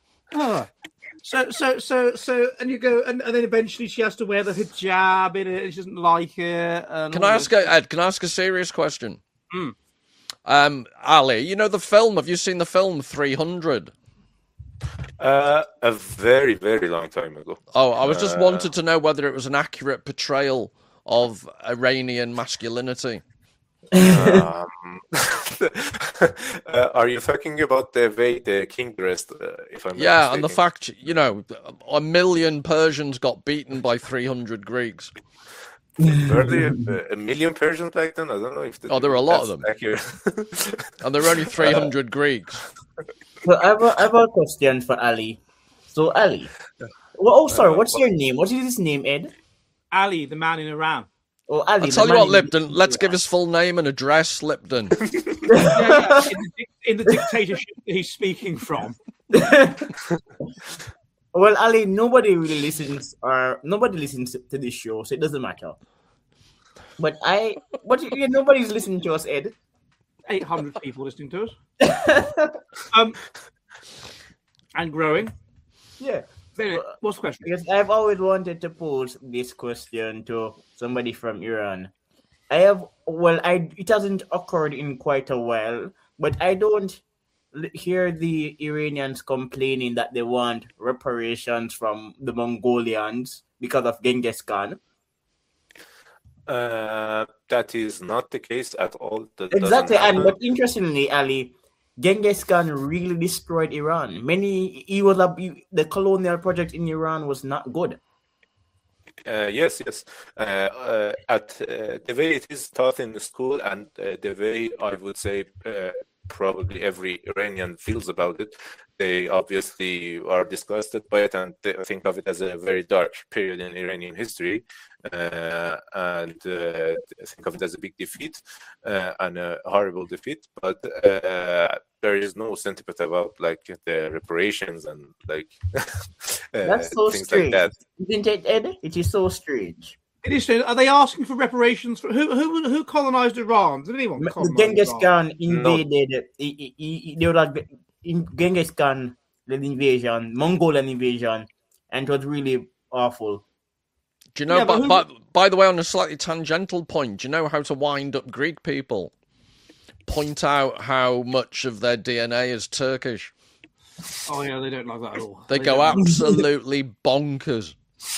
Speaker 2: Oh. So, so, so, so, and you go, and, and then eventually she has to wear the hijab in it, and she doesn't like it. And
Speaker 5: can I ask, a, Ed? Can I ask a serious question?
Speaker 2: Mm.
Speaker 5: Um, Ali, you know the film? Have you seen the film three hundred?
Speaker 3: Uh, a very, very long time ago.
Speaker 5: Oh, I was just
Speaker 3: uh,
Speaker 5: wanted to know whether it was an accurate portrayal of Iranian masculinity.
Speaker 3: um, uh, are you talking about the way the king dressed? Uh, if I'm
Speaker 5: yeah, and the fact, you know, a million Persians got beaten by three hundred Greeks.
Speaker 3: Were there a, a million Persians back then? I don't know if. The,
Speaker 5: oh, there were a lot of them. And there were only three hundred uh, Greeks.
Speaker 4: So I have, a, I have a question for Ali. So Ali, well, oh sorry, what's uh, your name? What is his name, Ed?
Speaker 2: Ali, the man in Iran.
Speaker 4: Oh, Ali,
Speaker 5: I'll tell you what, Lipton, let's Iran. give his full name and address, Lipton.
Speaker 2: yeah, yeah, in, the, in the dictatorship that he's speaking from.
Speaker 4: Well, Ali, nobody really listens, or nobody listens to this show, so it doesn't matter. But I, but yeah, nobody's listening to us, Ed.
Speaker 2: eight hundred people listening to us. um, and growing.
Speaker 4: Yeah.
Speaker 2: Anyway, what's the question?
Speaker 4: Because I've always wanted to pose this question to somebody from Iran. I have, well, I it hasn't occurred in quite a while, but I don't hear the Iranians complaining that they want reparations from the Mongolians because of Genghis Khan.
Speaker 3: Uh, that is not the case at all. That
Speaker 4: exactly, and but interestingly, Ali, Genghis Khan really destroyed Iran. Many, he was a, the colonial project in Iran was not good.
Speaker 3: Uh, yes, yes. Uh, uh, at uh, the way it is taught in the school, and uh, the way I would say uh, probably every Iranian feels about it, they obviously are disgusted by it and they think of it as a very dark period in Iranian history. uh, and uh, think of it as a big defeat uh, and a horrible defeat. But uh, there is no sentiment about like the reparations and like uh,
Speaker 4: That's so
Speaker 3: things
Speaker 4: strange,
Speaker 3: like that.
Speaker 4: isn't it, Ed? It is so strange.
Speaker 2: It is. Are they asking for reparations for who? Who? Who colonized Iran? Did anyone colonize
Speaker 4: Genghis
Speaker 2: Iran?
Speaker 4: Khan invaded. He, he, he, they would have, in Genghis Khan led invasion, Mongolian invasion, and it was really awful.
Speaker 5: Do you know?
Speaker 2: Yeah, but
Speaker 5: but,
Speaker 2: who-
Speaker 5: but by the way, on a slightly tangential point, do you know how to wind up Greek people? Point out how much of their D N A is Turkish.
Speaker 2: Oh yeah, they don't like that at all.
Speaker 5: They, go
Speaker 2: don't.
Speaker 5: absolutely bonkers.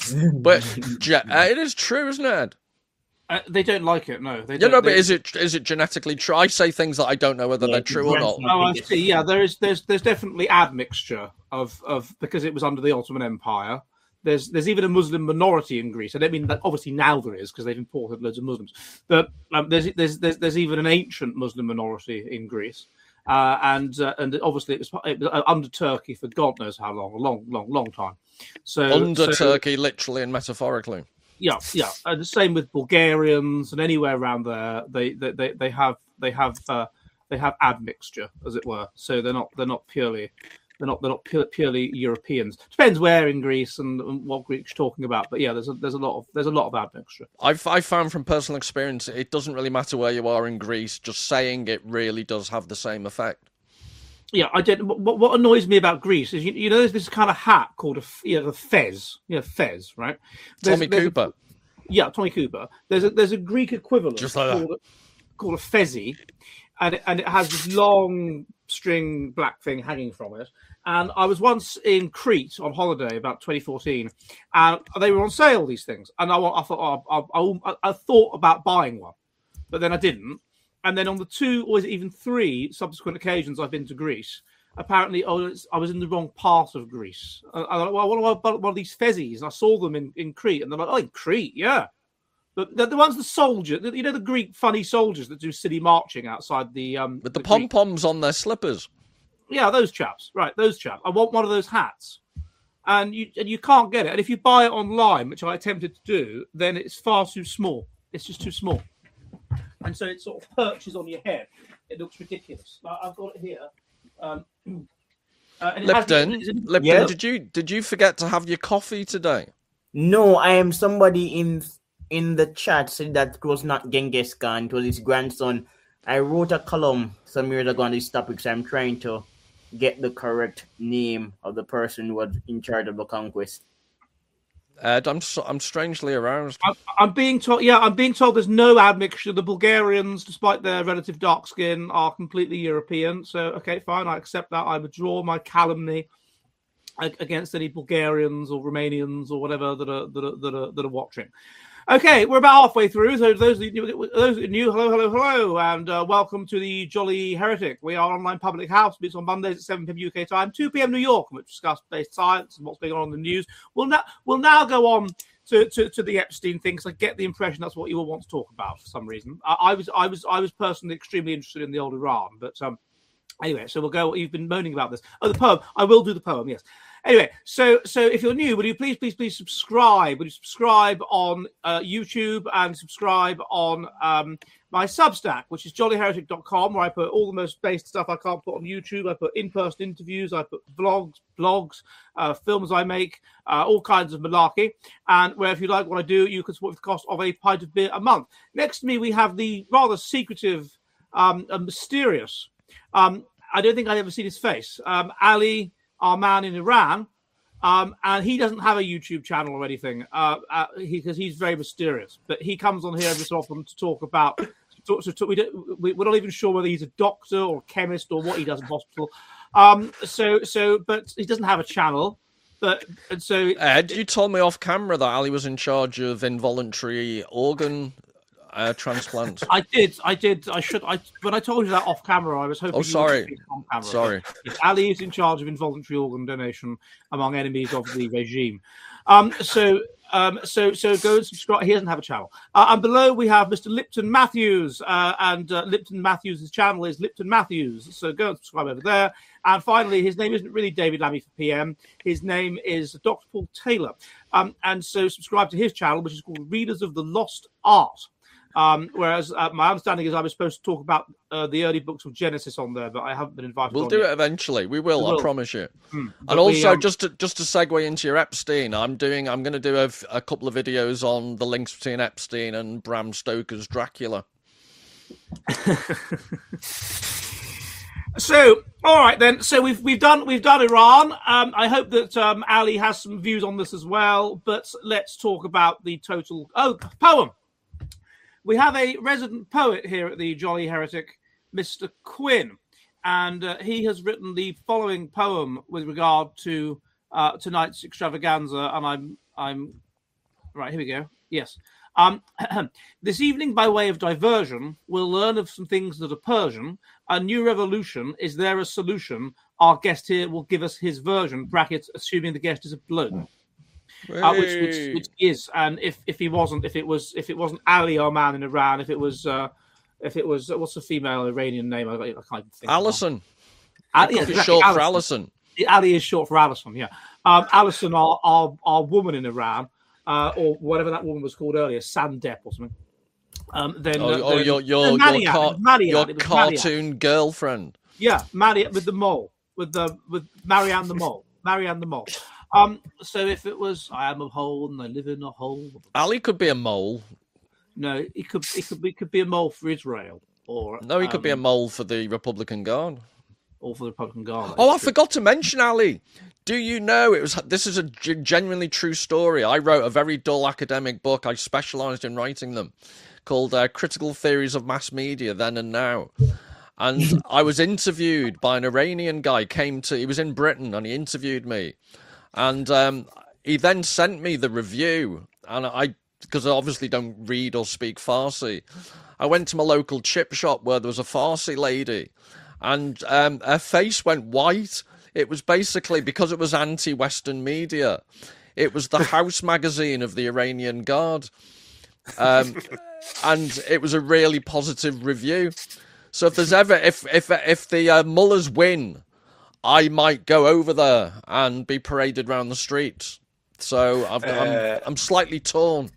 Speaker 5: But ge- uh, it is true, isn't it?
Speaker 2: Uh, they don't like it. No, they
Speaker 5: You
Speaker 2: don't.
Speaker 5: know, but
Speaker 2: they-
Speaker 5: is it is it genetically true? I say things that I don't know whether
Speaker 4: Yeah,
Speaker 5: they're
Speaker 4: it's
Speaker 5: true or not.
Speaker 4: grandson.
Speaker 2: Oh, I see. Yeah, there is. There's there's definitely admixture of of because it was under the Ottoman Empire. There's there's even a Muslim minority in Greece. I don't mean that obviously now there is because they've imported loads of Muslims. But um, there's there's there's there's even an ancient Muslim minority in Greece, uh, and uh, and obviously it was, it was under Turkey for God knows how long, a long long long time. So
Speaker 5: Under
Speaker 2: so,
Speaker 5: Turkey, literally and metaphorically.
Speaker 2: Yeah, yeah. And the same with Bulgarians and anywhere around there. They they they, they have they have uh, they have admixture, as it were. So they're not they're not purely they're not they're not pure, purely Europeans. Depends where in Greece and, and what Greeks you're talking about. But yeah, there's a, there's a lot of there's a lot of admixture.
Speaker 5: I've I found from personal experience, it doesn't really matter where you are in Greece. Just saying it really does have the same effect.
Speaker 2: Yeah, I did. What, what annoys me about Greece is you, you know there's this kind of hat called a f- you know, a fez, you know, fez, right? There's-
Speaker 5: Tommy
Speaker 2: there's a-
Speaker 5: Cooper.
Speaker 2: Yeah, Tommy Cooper. There's a there's a Greek equivalent
Speaker 5: Just like that.
Speaker 2: called, a, called a fezzy, and it, and it has this long string black thing hanging from it. And I was once in Crete on holiday about twenty fourteen, and they were on sale. These things, and I, I thought oh, I, I, I thought about buying one, but then I didn't. And then on the two or even three subsequent occasions I've been to Greece, apparently I was, I was in the wrong part of Greece. And I like, well, what about one of these fezzies? And I saw them in, in Crete, and they're like, oh, in Crete, yeah. But the, the ones, the soldiers, you know, the Greek funny soldiers that do silly marching outside the um
Speaker 5: With the
Speaker 2: Greek-
Speaker 5: pom poms on their slippers.
Speaker 2: Yeah, those chaps, right? Those chaps. I want one of those hats, and you and you can't get it. And if you buy it online, which I attempted to do, then it's far too small. It's just too small, and so it sort of perches on your head. It looks ridiculous. Like, I've got it here. Um, uh, and it has-
Speaker 5: Lipton,
Speaker 2: it's in-
Speaker 5: Lipton,
Speaker 4: Yeah.
Speaker 5: did you did you forget to have your coffee today?
Speaker 4: No, I am somebody in in the chat said that it was not Genghis Khan, it was his grandson. I wrote a column some years ago on this topic, so I'm trying to get the correct name of the person who was in charge of the conquest.
Speaker 5: Ed, I'm so, I'm strangely aroused.
Speaker 2: I'm, I'm being told, yeah, I'm being told there's no admixture. The Bulgarians, despite their relative dark skin, are completely European. So, okay, fine, I accept that. I withdraw my calumny ag- against any Bulgarians or Romanians or whatever that are that are that are, that are watching. Okay, we're about halfway through. So those of you, those of you new, hello, hello, hello, and uh, welcome to the Jolly Heretic. We are online public house. It's on Mondays at seven p.m. U K time, two p.m. New York, in which we discuss based science and what's going on in the news. We'll now we'll now go on to, to, to the Epstein thing, because I get the impression that's what you all want to talk about for some reason. I, I was I was I was personally extremely interested in the old Iran, but um, anyway, so we'll go. You've been moaning about this. Oh, the poem. I will do the poem. Yes. Anyway, so so if you're new, would you please, please, please subscribe? Would you subscribe on uh, YouTube and subscribe on um, my Substack, which is jolly heretic dot com, where I put all the most based stuff I can't put on YouTube. I put in-person interviews, I put vlogs, blogs, uh, films I make, uh, all kinds of malarkey. And where if you like what I do, you can support with the cost of a pint of beer a month. Next to me, we have the rather secretive um, and mysterious. Um, I don't think I've ever seen his face. Um, Ali, our man in Iran, um, and he doesn't have a YouTube channel or anything uh, uh, he, because he's very mysterious. But he comes on here every so often to talk about. To talk, to talk, we don't, we, we're not even sure whether he's a doctor or a chemist or what he does in hospital. Um, so, so, but he doesn't have a channel. But and so,
Speaker 5: Ed, you told me off camera that Ali was in charge of involuntary organ uh, transplants.
Speaker 2: I did, I did, I should. I when I told you that off camera, I was hoping.
Speaker 5: Oh,
Speaker 2: you
Speaker 5: sorry.
Speaker 2: would speak on camera.
Speaker 5: Sorry.
Speaker 2: Yes, Ali is in charge of involuntary organ donation among enemies of the regime. Um, so, Um, so so go and subscribe. He doesn't have a channel. Uh, and below we have Mister Lipton Matthews, uh, and uh, Lipton Matthews' channel is Lipton Matthews. So go and subscribe over there. And finally, his name isn't really David Lammy for P M. His name is Doctor Paul Taylor. Um, and so subscribe to his channel, which is called Readers of the Lost Art. Um, whereas uh, my understanding is I was supposed to talk about uh, the early books of Genesis on there, but I haven't been invited.
Speaker 5: We'll
Speaker 2: on
Speaker 5: do
Speaker 2: yet.
Speaker 5: it eventually. We will,
Speaker 2: We will.
Speaker 5: I promise you.
Speaker 2: Hmm.
Speaker 5: And
Speaker 2: But
Speaker 5: also,
Speaker 2: we, um,
Speaker 5: just to just to segue into your Epstein, I'm doing. I'm going to do a, a couple of videos on the links between Epstein and Bram Stoker's Dracula.
Speaker 2: So, all right then. So we've we've done we've done Iran. Um, I hope that um, Ali has some views on this as well. But let's talk about the total. Oh, poem. We have a resident poet here at the Jolly Heretic, Mister Quinn, and uh, he has written the following poem with regard to uh, tonight's extravaganza. And I'm I'm right here. We go. Yes. Um, this evening, by way of diversion, we'll learn of some things that are Persian. A new revolution. Is there a solution? Our guest here will give us his version. Brackets, assuming the guest is a bloke. Uh, which, which, which is, and if, if he wasn't, if it was, if it wasn't Ali, our man in Iran, if it was, uh, if it was, what's the female Iranian name? I, I can't even think.
Speaker 5: Alison.
Speaker 2: Ali, yeah,
Speaker 5: It's
Speaker 2: exactly,
Speaker 5: short
Speaker 2: Alison.
Speaker 5: for Alison.
Speaker 2: Ali is short for Alison. Yeah, um, Alison, our, our our woman in Iran, uh, or whatever that woman was called earlier, Sandep or something. Um, then,
Speaker 5: Oh,
Speaker 2: uh,
Speaker 5: oh
Speaker 2: then,
Speaker 5: your your
Speaker 2: Mariat,
Speaker 5: your, car-
Speaker 2: Mariat,
Speaker 5: your
Speaker 2: it was
Speaker 5: cartoon girlfriend.
Speaker 2: Yeah, Marianne with the mole, with the with Marianne the mole, Marianne the mole. Um, so if it was, I am a hole and I live in a hole.
Speaker 5: Ali could be a mole.
Speaker 2: No, it could it could be it could be a mole for Israel, or
Speaker 5: No, he could
Speaker 2: um,
Speaker 5: be a mole for the Republican Guard.
Speaker 2: or for the Republican Guard.
Speaker 5: Oh, I forgot to mention, Ali. Do you know it was? This is a g- genuinely true story. I wrote a very dull academic book. I specialised in writing them, called uh, "Critical Theories of Mass Media Then and Now." And I was interviewed by an Iranian guy. Came to he was in Britain and he interviewed me, and um, he then sent me the review. And I, because I obviously don't read or speak Farsi, I went to my local chip shop where there was a Farsi lady, and um, her face went white. It was basically because it was anti-Western media. It was the House magazine of the Iranian Guard, um, and it was a really positive review. So if there's ever, if if if the uh, mullahs win, I might go over there and be paraded around the streets. So I've, I'm
Speaker 3: Uh,
Speaker 5: I'm slightly torn.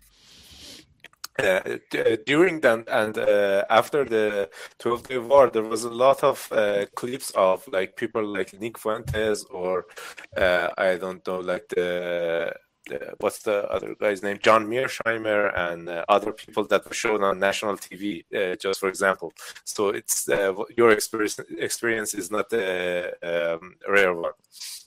Speaker 3: Uh, d- during that and uh, after the twelve-day war, there was a lot of uh, clips of like people like Nick Fuentes or uh, I don't know, like the, the what's the other guy's name, John Mearsheimer, and uh, other people that were shown on national T V, uh, just for example. So it's uh, your experience experience is not a um, rare one.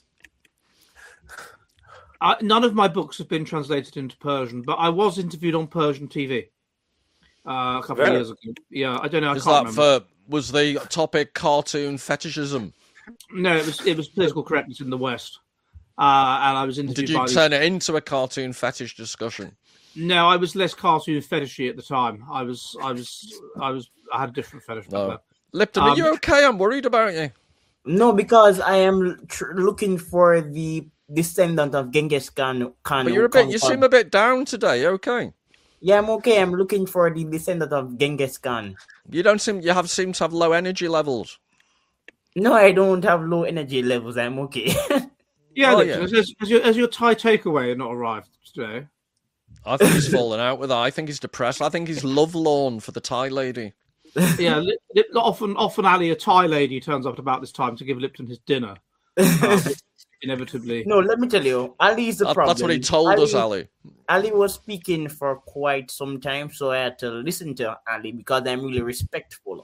Speaker 2: Uh, none of my books have been translated into Persian, but I was interviewed on Persian T V uh, a couple
Speaker 3: Really?
Speaker 2: of years ago. Yeah, I don't know. I
Speaker 5: Is
Speaker 2: can't
Speaker 5: that
Speaker 2: remember.
Speaker 5: for was the topic cartoon fetishism?
Speaker 2: No, it was it was political correctness in the West, uh, and I was interviewed
Speaker 5: Did you
Speaker 2: by these-
Speaker 5: turn it into a cartoon fetish discussion?
Speaker 2: No, I was less cartoon fetishy at the time. I was, I was, I was, I had a different fetish. back
Speaker 5: No.
Speaker 2: then.
Speaker 5: Lipton, are
Speaker 2: Um,
Speaker 5: you okay? I'm worried about you.
Speaker 4: No, because I am tr- looking for the descendant of Genghis Khan. Khan
Speaker 5: But
Speaker 4: who
Speaker 5: you're a bit. You
Speaker 4: conquered-
Speaker 5: seem a bit down today. Okay.
Speaker 4: Yeah, I'm okay. I'm looking for the descendant of Genghis Khan.
Speaker 5: You don't seem. You have seem to have low energy levels.
Speaker 4: No, I don't have low energy levels. I'm okay.
Speaker 2: Yeah,
Speaker 5: Oh,
Speaker 2: look,
Speaker 5: yeah.
Speaker 2: Has, has your has your Thai takeaway not arrived today?
Speaker 5: I think he's fallen out with her. I think he's depressed. I think he's lovelorn for the Thai lady.
Speaker 2: Yeah, li- li- often often Ali, a Thai lady, turns up at about this time to give Lipton his dinner. Uh, inevitably,
Speaker 4: No, let me tell you, Ali is the
Speaker 5: That-
Speaker 4: problem.
Speaker 5: that's what he told
Speaker 4: Ali,
Speaker 5: us, Ali.
Speaker 4: Ali was speaking for quite some time, so I had to listen to Ali because I'm really respectful.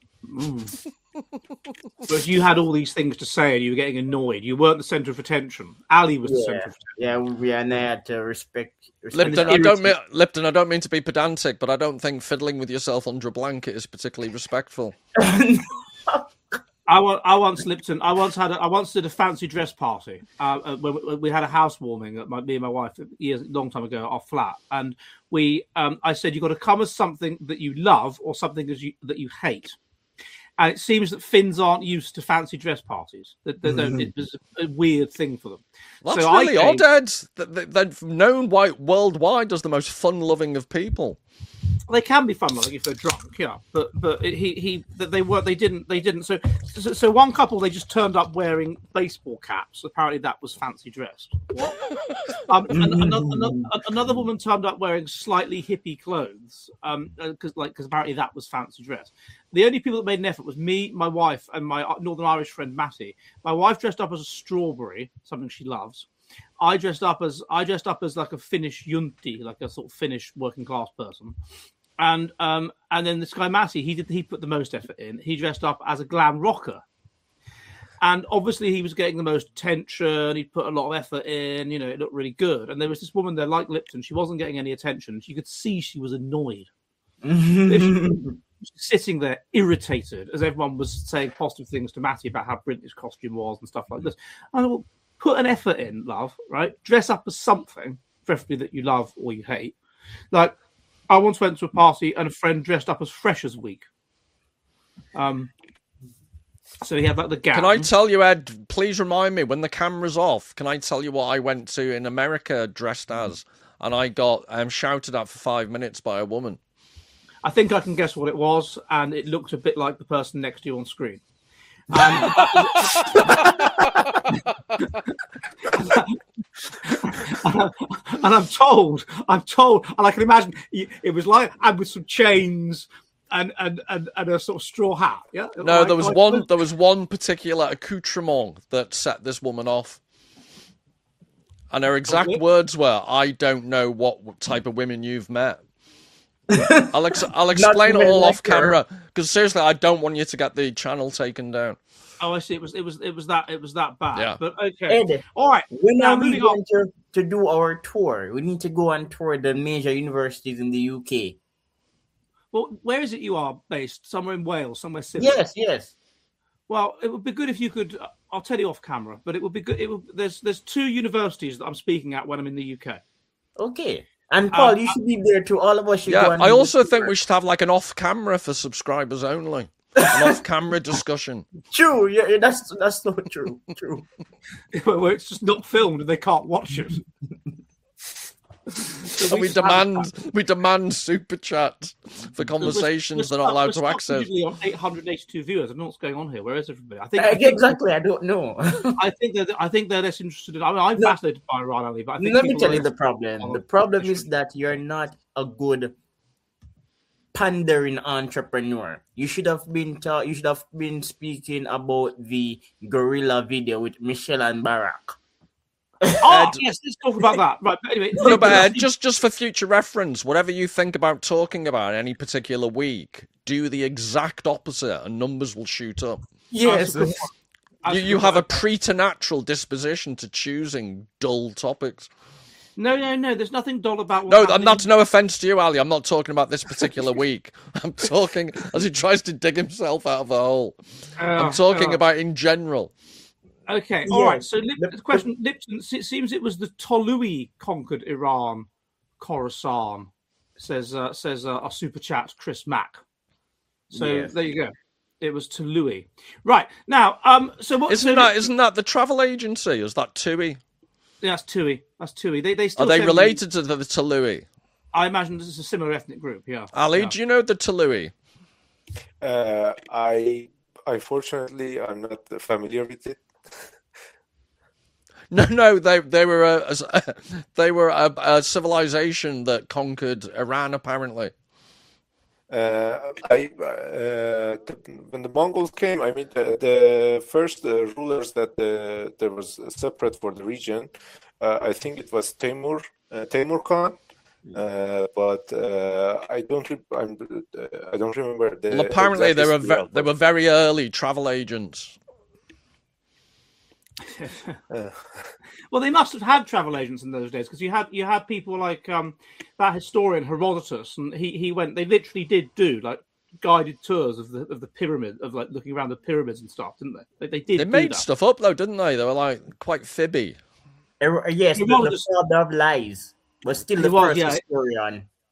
Speaker 2: but you had all these things to say and you were getting annoyed. You weren't the centre of attention. Ali was the
Speaker 4: Yeah.
Speaker 2: centre of attention.
Speaker 4: Yeah, we and I had to respect. respect
Speaker 5: Lipton,
Speaker 2: it's
Speaker 5: I don't mean
Speaker 2: irritating.
Speaker 5: Lipton. I don't mean to be pedantic, but I don't think fiddling with yourself under a blanket is particularly respectful.
Speaker 2: I, wa- I once Lipton. I once had. A, I once did a fancy dress party. Uh, uh, when we, we had a housewarming at my, me and my wife years, long time ago, at our flat, and we. Um, I said you got to come as something that you love or something as you that you hate. And it seems that Finns aren't used to fancy dress parties. That mm-hmm. It was a weird thing for them.
Speaker 5: That's
Speaker 2: so
Speaker 5: really
Speaker 2: I came...
Speaker 5: odd, Ed. They're known worldwide as the most fun-loving of people.
Speaker 2: They can be fun loving if they're drunk, yeah. But but he he they were they didn't they didn't. So so, so one couple they just turned up wearing baseball caps. Apparently that was fancy dressed. What? um, and another, another another woman turned up wearing slightly hippie clothes. Um, because like because apparently that was fancy dress. The only people that made an effort was me, my wife, and my Northern Irish friend Matty. My wife dressed up as a strawberry, something she loves. I dressed up as I dressed up as like a Finnish yunti, like a sort of Finnish working class person. And um, and then this guy Matty, he did he put the most effort in. He dressed up as a glam rocker, and obviously he was getting the most attention. He put a lot of effort in. You know, it looked really good. And there was this woman there, like Lipton. She wasn't getting any attention. You could see she was annoyed. she, sitting there irritated as everyone was saying positive things to Matty about how brilliant his costume was and stuff like this. I thought, put an effort in, love. Right, dress up as something, preferably that you love or you hate, like. I once went to a party and a friend dressed up as Freshers Week. Um, so he had like the gown.
Speaker 5: Can I tell you, Ed? Please remind me when the camera's off. Can I tell you what I went to in America dressed as, and I got um, shouted at for five minutes by a woman.
Speaker 2: I think I can guess what it was, and it looked a bit like the person next to you on screen. Um, and I'm told, I'm told, and I can imagine it was like, and with some chains and and and, and a sort of straw hat. Yeah.
Speaker 5: No,
Speaker 2: like,
Speaker 5: there was
Speaker 2: like,
Speaker 5: one. There was one particular accoutrement that set this woman off, and her exact okay. words were, "I don't know what type of women you've met." I'll ex- I'll explain it all like off camera because seriously, I don't want you to get the channel taken down.
Speaker 2: Oh, I see. It was it was it was that it was that bad.
Speaker 5: Yeah.
Speaker 2: But okay.
Speaker 4: Ed,
Speaker 2: all right.
Speaker 4: When
Speaker 2: now,
Speaker 4: are we
Speaker 2: moving
Speaker 4: going
Speaker 2: on.
Speaker 4: to, to do our tour? We need to go on tour the major universities in the U K.
Speaker 2: Well, where is it you are based? Somewhere in Wales, somewhere similar.
Speaker 4: Yes, yes.
Speaker 2: Well, it would be good if you could. I'll tell you off camera, but it would be good. It would, there's there's two universities that I'm speaking at when I'm in the U K.
Speaker 4: Okay. And Paul,
Speaker 2: um,
Speaker 4: you should be there too. All of us should
Speaker 5: yeah,
Speaker 4: go. And
Speaker 5: I also think we should have like an off-camera for subscribers only. An off-camera discussion.
Speaker 4: True, yeah, that's that's so true. True.
Speaker 2: Where it's just not filmed and they can't watch it.
Speaker 5: So we, we demand we demand super chat for conversations we're, we're, they're not allowed to access.
Speaker 2: Usually on eight hundred eighty-two viewers. I don't know what's going on here. Where is everybody? I think
Speaker 4: uh, I think exactly. I don't know.
Speaker 2: I think that I think they're less interested in. I mean, I'm no, fascinated by Iran Ali, but I think
Speaker 4: let me tell you the problem. The problem is that you're not a good pandering entrepreneur. You should have been ta- You should have been speaking about the gorilla video with Michelle and Barack.
Speaker 2: Oh, Ed, yes, let's talk about that. Right, but anyway.
Speaker 5: No, but Ed, just, just for future reference, whatever you think about talking about any particular week, do the exact opposite and numbers will shoot up.
Speaker 4: Yes.
Speaker 5: You, you have a preternatural disposition to choosing dull topics.
Speaker 2: No, no, no, there's nothing dull about what
Speaker 5: No, and that's no offence to you, Ali. I'm not talking about this particular week. I'm talking as he tries to dig himself out of a hole. Uh, I'm talking uh, about in general.
Speaker 2: Okay, all yeah. right. So Lip- the question, Lipton, it seems it was the Tolui conquered Iran, Khorasan, says uh, says uh, our super chat, Chris Mack. So yes. There you go. It was Tolui. Right now, um, so what?
Speaker 5: Isn't
Speaker 2: so
Speaker 5: that isn't that the travel agency? Is that TUI?
Speaker 2: Yeah, that's TUI. That's TUI. They they still
Speaker 5: are they related
Speaker 2: me,
Speaker 5: to the, the Tolui?
Speaker 2: I imagine this is a similar ethnic group. Yeah.
Speaker 5: Ali,
Speaker 2: yeah.
Speaker 5: do you know the Tolui?
Speaker 3: Uh, I unfortunately I'm not familiar with it.
Speaker 5: No, no, they they were a, a they were a, a civilization that conquered Iran. Apparently,
Speaker 3: uh, I uh, when the Mongols came, I mean the, the first uh, rulers that the, there was separate for the region. Uh, I think it was Timur, uh, Timur Khan, uh, but uh, I don't re- I'm, uh, I don't remember the.
Speaker 5: Well, apparently they were ve- they were very early travel agents.
Speaker 2: uh. Well, they must have had travel agents in those days because you had you had people like um, that historian Herodotus, and he, he went. They literally did do like guided tours of the of the pyramid of like looking around the pyramids and stuff, didn't they? They, they did.
Speaker 5: They
Speaker 2: do
Speaker 5: made
Speaker 2: that.
Speaker 5: stuff up though, didn't they? They were like quite fibby.
Speaker 4: Uh, yes, the, the father of lies, but still the
Speaker 2: was,
Speaker 4: first
Speaker 2: yeah.
Speaker 4: historian.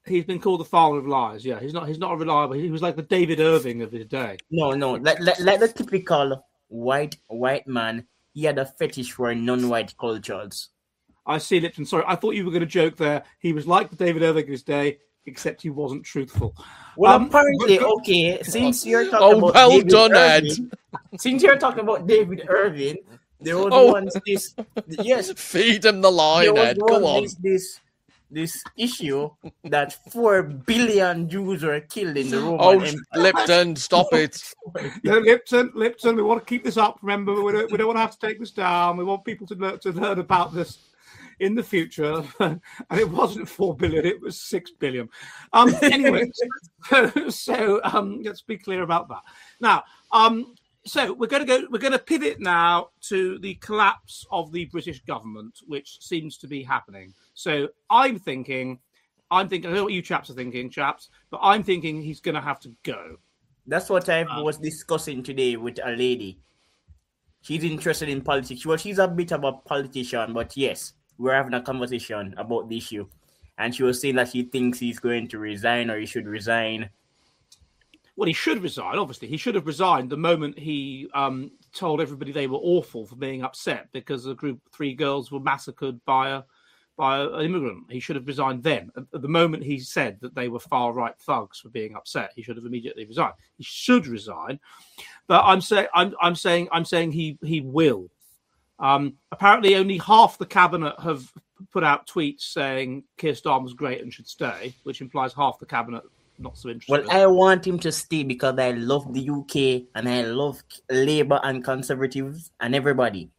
Speaker 2: He's been called the father of lies. Yeah, he's not. He's not a reliable. He was like the David Irving of his day.
Speaker 4: No, no. Like, like, like the typical white white man. He had a fetish for non-white cultures.
Speaker 2: I see, Lipton. Sorry, I thought you were going to joke there. He was like the David Irving of his day, except he wasn't truthful.
Speaker 4: Well,
Speaker 2: Um,
Speaker 4: apparently, okay. Since you're talking
Speaker 5: Oh,
Speaker 4: about
Speaker 5: well
Speaker 4: David
Speaker 5: done,
Speaker 4: Irving,
Speaker 5: Ed.
Speaker 4: Since you're talking about David Irving, there was
Speaker 5: Oh.
Speaker 4: once this. Yes,
Speaker 5: Feed him the
Speaker 4: there
Speaker 5: line,
Speaker 4: was
Speaker 5: Ed. Go on.
Speaker 4: once this, this this issue that four billion Jews were killed in the Roman
Speaker 5: Oh,
Speaker 4: Empire.
Speaker 5: Lipton, stop it.
Speaker 2: No, Lipton, Lipton, we want to keep this up. Remember, we don't, we don't want to have to take this down. We want people to learn, to learn about this in the future. And it wasn't four billion, it was six billion. Um, anyway, so, so um, let's be clear about that. Now, um, so we're going to go. We're going to pivot now to the collapse of the British government, which seems to be happening. So I'm thinking, I'm thinking. I don't know what you chaps are thinking, chaps, but I'm thinking he's going to have to go.
Speaker 4: That's what I
Speaker 2: Um,
Speaker 4: was discussing today with a lady. She's interested in politics. Well, she's a bit of a politician, but yes, we're having a conversation about the issue. And she was saying that she thinks he's going to resign or he should resign.
Speaker 2: Well, he should resign. Obviously, he should have resigned the moment he um, told everybody they were awful for being upset because a group of three girls were massacred by a by an immigrant. He should have resigned then. At, at the moment he said that they were far right thugs for being upset, he should have immediately resigned. He should resign, but I'm saying I'm I'm saying I'm saying he he will. Um, apparently, only half the cabinet have put out tweets saying Keir Starmer's great and should stay, which implies half the cabinet not so interested.
Speaker 4: Well, I want him to stay because I love the U K and I love Labour and Conservatives and everybody.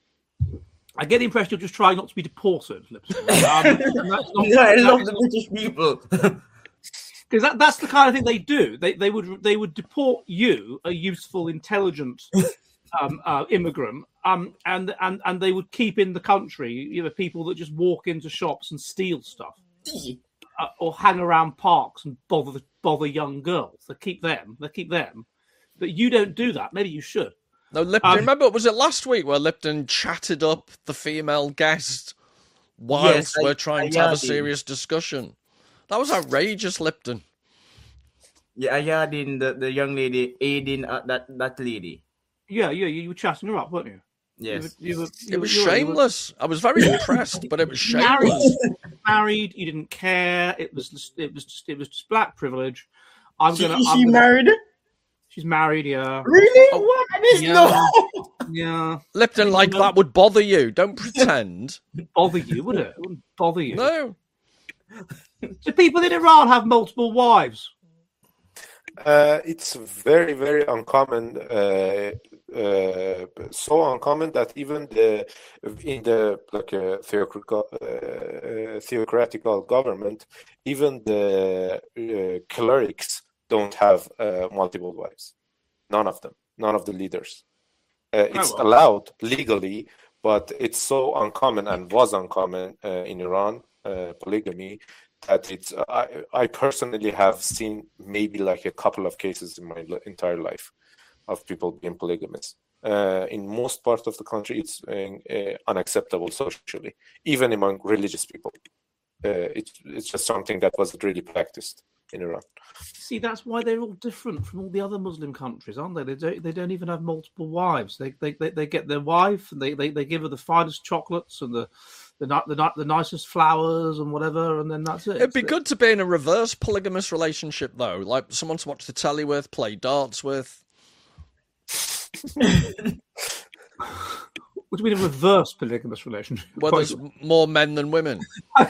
Speaker 2: I get the impression you're just trying not to be deported, Lipson. Um, and that's not-
Speaker 4: No, I love
Speaker 2: that's
Speaker 4: the British people.
Speaker 2: because that, that's the kind of thing they do. They they would they would deport you, a useful, intelligent um, uh, immigrant, um, and and and they would keep in the country, you know, people that just walk into shops and steal stuff, uh, or hang around parks and bother bother young girls. They keep them. They keep them. But you don't do that. Maybe you should.
Speaker 5: No, Lipton,
Speaker 2: Um,
Speaker 5: remember, was it last week where Lipton chatted up the female guest whilst
Speaker 4: Yes, I-
Speaker 5: we're trying
Speaker 4: I
Speaker 5: to have a
Speaker 4: heard him.
Speaker 5: serious discussion? That was outrageous, Lipton.
Speaker 4: Yeah, I had in the, the young lady aiding at that, that lady.
Speaker 2: Yeah, yeah, you were chatting her up, weren't you?
Speaker 4: Yes.
Speaker 2: You were, you were, you
Speaker 5: It was
Speaker 2: were- you were-
Speaker 5: shameless. I was very impressed, but it was
Speaker 2: married,
Speaker 5: shameless.
Speaker 2: married. You didn't care. It was just, it was just, it was just black privilege. I'm
Speaker 4: She,
Speaker 2: gonna.
Speaker 4: is
Speaker 2: I'm
Speaker 4: she
Speaker 2: gonna-
Speaker 4: married?
Speaker 2: She's married. Yeah,
Speaker 4: Really?
Speaker 5: Oh,
Speaker 4: What? I didn't
Speaker 2: yeah.
Speaker 4: know.
Speaker 2: yeah.
Speaker 5: Lipton, like that would bother you. Don't pretend.
Speaker 2: Bother you, would it? It wouldn't bother you.
Speaker 5: No.
Speaker 2: Do people in Iran have multiple wives?
Speaker 3: Uh, it's very, very uncommon. Uh, uh, so uncommon that even the in the like uh, theocratical, uh, theocratical government, even the uh, clerics don't have uh, multiple wives. None of them. None of the leaders. Uh, it's
Speaker 2: Oh, well.
Speaker 3: allowed legally, but it's so uncommon and was uncommon uh, in Iran, uh, polygamy, that it's. I, I personally have seen maybe like a couple of cases in my li- entire life of people being polygamous. Uh, in most parts of the country, it's uh, uh, unacceptable socially, even among religious people. Uh, it's it's just something that wasn't really practiced in Iran.
Speaker 2: See, that's why they're all different from all the other Muslim countries, aren't they? They don't. They don't even have multiple wives. They they they, they get their wife, and they, they, they give her the finest chocolates and the the ni- the, ni- the nicest flowers and whatever, and then that's it.
Speaker 5: It'd be good to be in a reverse polygamous relationship, though. Like someone to watch the telly with, play darts with.
Speaker 2: What do you mean a reverse polygamous relationship?
Speaker 5: Where there's more men than women.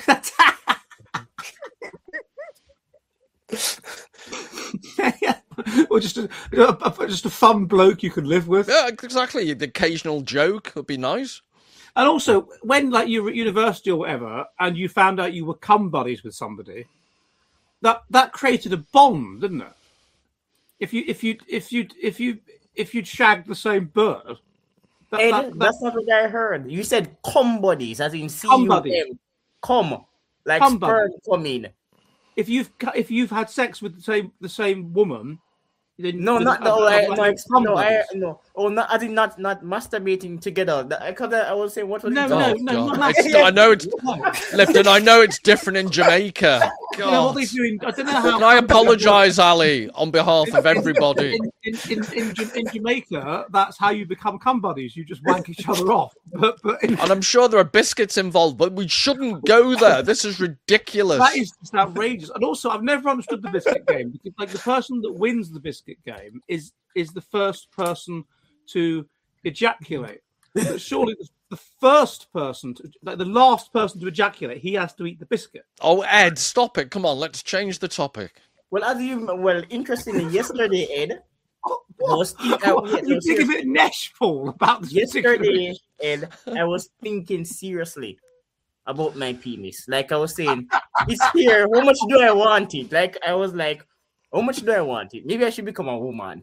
Speaker 2: Or just a, a, just a fun bloke you can live with.
Speaker 5: Yeah, exactly. The occasional joke would be nice.
Speaker 2: And also, when like you were at university or whatever, and you found out you were cum buddies with somebody, that that created a bond, didn't it? If you if you if you if you if you'd shagged the same bird, that,
Speaker 4: Ed,
Speaker 2: that, that,
Speaker 4: that's not what I heard. You said cum buddies, as in C
Speaker 2: Cum
Speaker 4: U
Speaker 2: buddies.
Speaker 4: M. Cum. Like
Speaker 2: Cum
Speaker 4: sperm
Speaker 2: buddies.
Speaker 4: coming.
Speaker 2: if you've cu- if you've had sex with the same the same woman, then
Speaker 4: No,
Speaker 2: then
Speaker 4: not
Speaker 2: I-
Speaker 4: no,
Speaker 2: I-
Speaker 4: I,
Speaker 2: I-
Speaker 4: no,
Speaker 2: I-
Speaker 4: it's- no, I,
Speaker 2: buddies.
Speaker 4: no. Oh, not as in not not masturbating together. Because I was saying, what was
Speaker 2: No,
Speaker 4: it?
Speaker 2: no,
Speaker 5: Oh,
Speaker 2: no,
Speaker 5: God.
Speaker 2: not
Speaker 5: It's- I know it's
Speaker 2: No.
Speaker 5: Lipton. I know it's different in Jamaica.
Speaker 2: you know what they do in, I don't know how.
Speaker 5: Can I apologise, Ali, on behalf of everybody?
Speaker 2: In, in, in, in, in, in Jamaica, that's how you become cum buddies. You just wank each other off. But, but in,
Speaker 5: And I'm sure there are biscuits involved, but we shouldn't go there. This is ridiculous.
Speaker 2: that is just outrageous. And also, I've never understood the biscuit game because, like, the person that wins the biscuit game is is the first person to ejaculate. But surely the, the first person, to, like the last person to ejaculate, he has to eat the biscuit.
Speaker 5: Oh, Ed, stop it. Come on, let's change the topic.
Speaker 4: Well, as you well, interestingly, yesterday, Ed,
Speaker 2: What?
Speaker 4: I was thinking, uh, yeah,
Speaker 2: you
Speaker 4: no,
Speaker 2: think a bit Nesh, Paul, about this particular-
Speaker 4: yesterday, Ed, I was thinking seriously about my penis. Like I was saying, it's here. How much do I want it? Like I was like, how much do I want it? Maybe I should become a woman.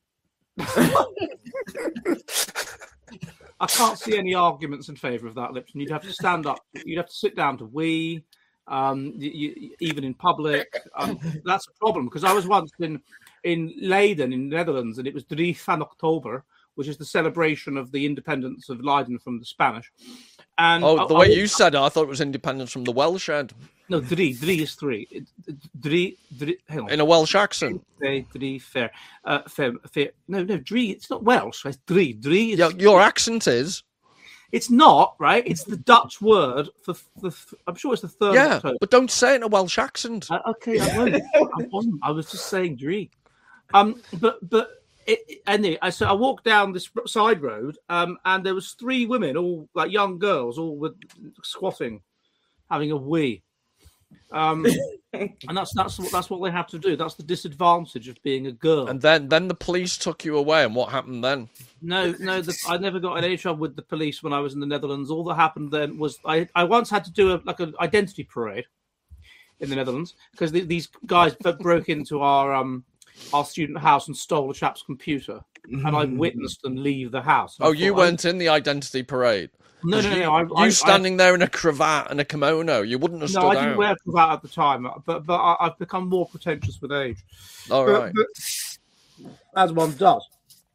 Speaker 2: I can't see any arguments in favour of that, Lipton. You'd have to stand up. You'd have to sit down to wee, um, you, you, even in public. Um, that's a problem because I was once in in Leiden in the Netherlands, and it was drie van October, which is the celebration of the independence of Leiden from the Spanish. And
Speaker 5: Oh, the
Speaker 2: I,
Speaker 5: way
Speaker 2: I,
Speaker 5: you said it, I thought it was independence from the Welsh, Ed.
Speaker 2: no, drie, drie is three. It- it- Drie, drie, hang on.
Speaker 5: In a Welsh accent.
Speaker 2: Twee, drie, fair. Uh, fair, fair. No, no, drie. It's not Welsh. It's drie. Drie is.
Speaker 5: Yeah, your accent is.
Speaker 2: It's not right. It's the Dutch word for the. I'm sure it's the third.
Speaker 5: Yeah,
Speaker 2: October.
Speaker 5: but don't say it in a Welsh accent.
Speaker 2: Uh, okay, I won't. I won't. I was just saying drie. Um, but but it, it- anyway, I so I walked down this side road, um, and there was three women, all like young girls, all with squatting, having a wee. Um, and that's that's what that's what they have to do. That's the disadvantage of being a girl.
Speaker 5: And then, then the police took you away, and what happened then?
Speaker 2: No, no, the, I never got in any trouble with the police when I was in the Netherlands. All that happened then was I, I once had to do a like an identity parade in the Netherlands because the, these guys b- broke into our um our student house and stole a chap's computer, and I witnessed them leave the house. And I
Speaker 5: Oh, you
Speaker 2: thought,
Speaker 5: weren't in the identity parade.
Speaker 2: No, no, no. no I,
Speaker 5: You
Speaker 2: I,
Speaker 5: standing there in a cravat and a kimono, you wouldn't have
Speaker 2: I,
Speaker 5: stood
Speaker 2: no, I didn't
Speaker 5: out.
Speaker 2: wear a cravat at the time, but but I, I've become more pretentious with age.
Speaker 5: All
Speaker 2: But-
Speaker 5: right.
Speaker 2: but- as one does.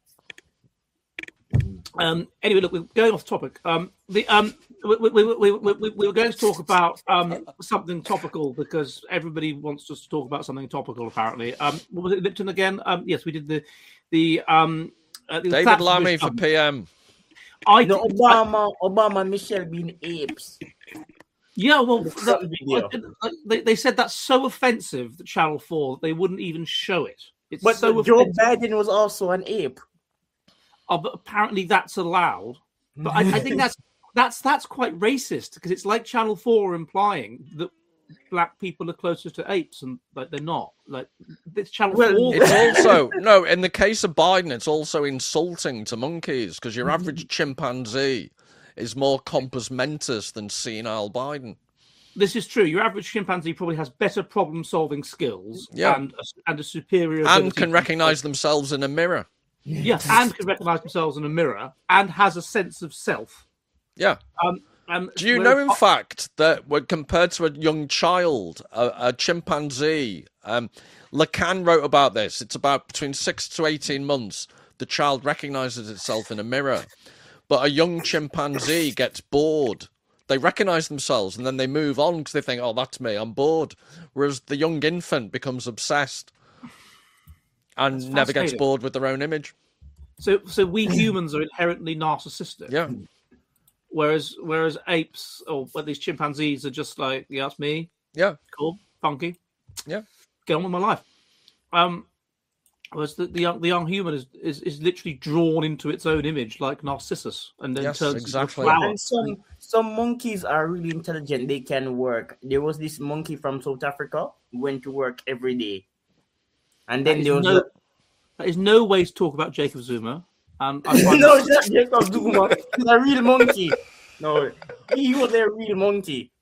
Speaker 2: Um, anyway, look, we're going off topic. Um, the um, we, we, we, we, we, we were going to talk about um, something topical because everybody wants us to talk about something topical. Apparently, um, what was it, Lipton again? Um, yes, we did the the um, uh, the
Speaker 5: David
Speaker 2: Thatcher
Speaker 5: Lammy for
Speaker 2: um,
Speaker 5: P M.
Speaker 2: I,
Speaker 4: No,
Speaker 2: I
Speaker 4: Obama, Obama, Michelle being apes.
Speaker 2: yeah, well,
Speaker 4: The
Speaker 2: that,
Speaker 4: front video.
Speaker 2: I- they, they said that's so offensive that Channel Four they wouldn't even show it. It's
Speaker 4: But
Speaker 2: so
Speaker 4: Joe
Speaker 2: offensive.
Speaker 4: Biden was also an ape.
Speaker 2: Oh, but apparently that's allowed. But I, I think that's that's that's quite racist because it's like Channel Four implying that black people are closer to apes and like they're not. Like it's Channel
Speaker 4: Well,
Speaker 2: Four.
Speaker 5: It's also, no, in the case of Biden, it's also insulting to monkeys because your average chimpanzee is more compos mentis than senile Biden.
Speaker 2: This is true. Your average chimpanzee probably has better problem-solving skills
Speaker 5: Yeah.
Speaker 2: and a, and a superior
Speaker 5: And
Speaker 2: ability
Speaker 5: can
Speaker 2: to-
Speaker 5: recognize themselves in a mirror.
Speaker 2: yeah, and can recognize themselves in a mirror and has a sense of self.
Speaker 5: Yeah.
Speaker 2: Um, um,
Speaker 5: Do you
Speaker 2: whereas-
Speaker 5: know, in fact, that when compared to a young child, a, a chimpanzee, um, Lacan wrote about this. It's about between six to eighteen months. The child recognizes itself in a mirror, but a young chimpanzee gets bored. They recognize themselves and then they move on because they think, "Oh, that's me. I'm bored." Whereas the young infant becomes obsessed and
Speaker 2: That's
Speaker 5: never gets
Speaker 2: fascinating.
Speaker 5: bored with their own image.
Speaker 2: So, so we humans are inherently narcissistic.
Speaker 5: Yeah.
Speaker 2: Whereas, whereas apes or well, these chimpanzees are just like, yeah, that's me.
Speaker 5: Yeah.
Speaker 2: Cool, funky.
Speaker 5: Yeah.
Speaker 2: Get on with my life. Um, whereas the, the young the young human is, is is literally drawn into its own image, like Narcissus, and then
Speaker 5: Yes,
Speaker 2: turns
Speaker 5: exactly.
Speaker 2: into a flower.
Speaker 4: And some some monkeys are really intelligent. They can work. There was this monkey from South Africa who went to work every day, and
Speaker 2: That
Speaker 4: then
Speaker 2: is
Speaker 4: there was
Speaker 2: no,
Speaker 4: a,
Speaker 2: that is no way to talk about Jacob Zuma. And I find
Speaker 4: no, not Jacob Zuma. He's a real monkey. No, he was a real monkey.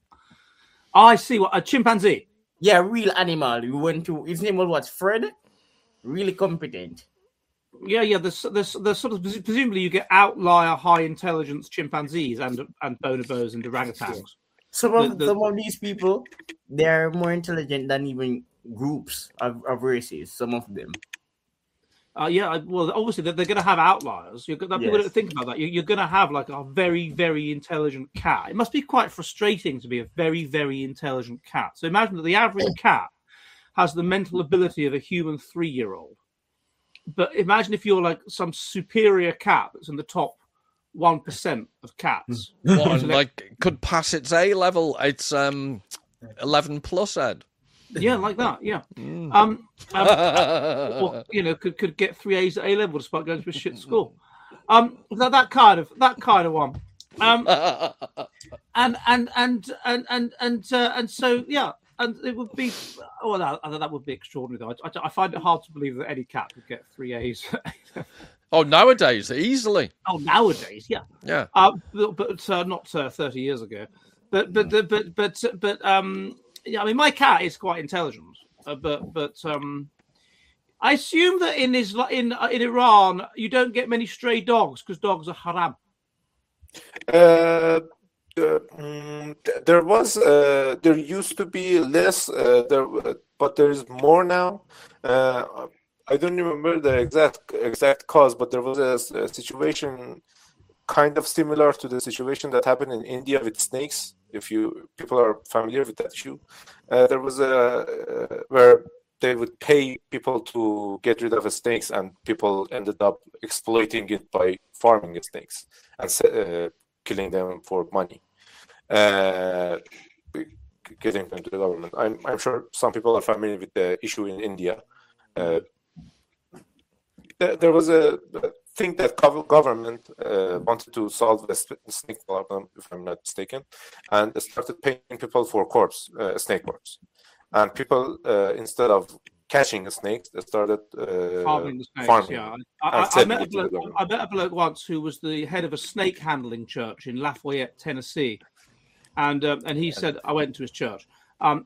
Speaker 2: I see what a chimpanzee.
Speaker 4: Yeah, real animal. We went to. His name was what? Fred. Really competent.
Speaker 2: Yeah, yeah. There's, there's, there's sort of presumably you get outlier high intelligence chimpanzees and and bonobos and orangutans.
Speaker 4: Some of
Speaker 2: The- the-
Speaker 4: some of these people, they're more intelligent than even groups of, of races. Some of them.
Speaker 2: Uh, yeah, well, obviously they're, they're going to have outliers. You're, yes. People don't think about that. You're, you're going to have like a very, very intelligent cat. It must be quite frustrating to be a very, very intelligent cat. So imagine that the average cat has the mental ability of a human three-year-old. But imagine if you're like some superior cat that's in the top one percent of cats.
Speaker 5: What, like could pass its A level? It's um eleven plus, Ed.
Speaker 2: Yeah, like that. Yeah. Mm. Um, um or, you know, could could get three A's at A level despite going to a shit school. Um, that that kind of that kind of one. Um, and and and and and and uh, and so yeah, and it would be. Oh, that that would be extraordinary. Though I, I find it hard to believe that any cat would get three A's.
Speaker 5: Oh, nowadays easily.
Speaker 2: Oh, nowadays, yeah,
Speaker 5: yeah.
Speaker 2: Uh, but but uh, not uh, thirty years ago. But but but but but, but um. Yeah, I mean, my cat is quite intelligent, uh, but but um, I assume that in Isla- in uh, in Iran you don't get many stray dogs because dogs are haram.
Speaker 3: Uh, uh, um, there was uh, there used to be less uh, there, but there is more now. Uh, I don't remember the exact exact cause, but there was a, a situation kind of similar to the situation that happened in India with snakes. If you people are familiar with that issue, uh, there was a uh, where they would pay people to get rid of the snakes, and people ended up exploiting it by farming the snakes and uh, killing them for money, uh, getting them to the government. I'm I'm sure some people are familiar with the issue in India. Uh, there, there was a thing that government uh, wanted to solve the snake problem, if I'm not mistaken, and started paying people for corpse, uh, snake corpse. And people, uh, instead of catching a snake, they started uh,
Speaker 2: farming the snakes.
Speaker 3: Farming
Speaker 2: yeah, I, I, I, met a bloke, I met a bloke once who was the head of a snake handling church in Lafayette, Tennessee, and um, and he said, I went to his church. Um,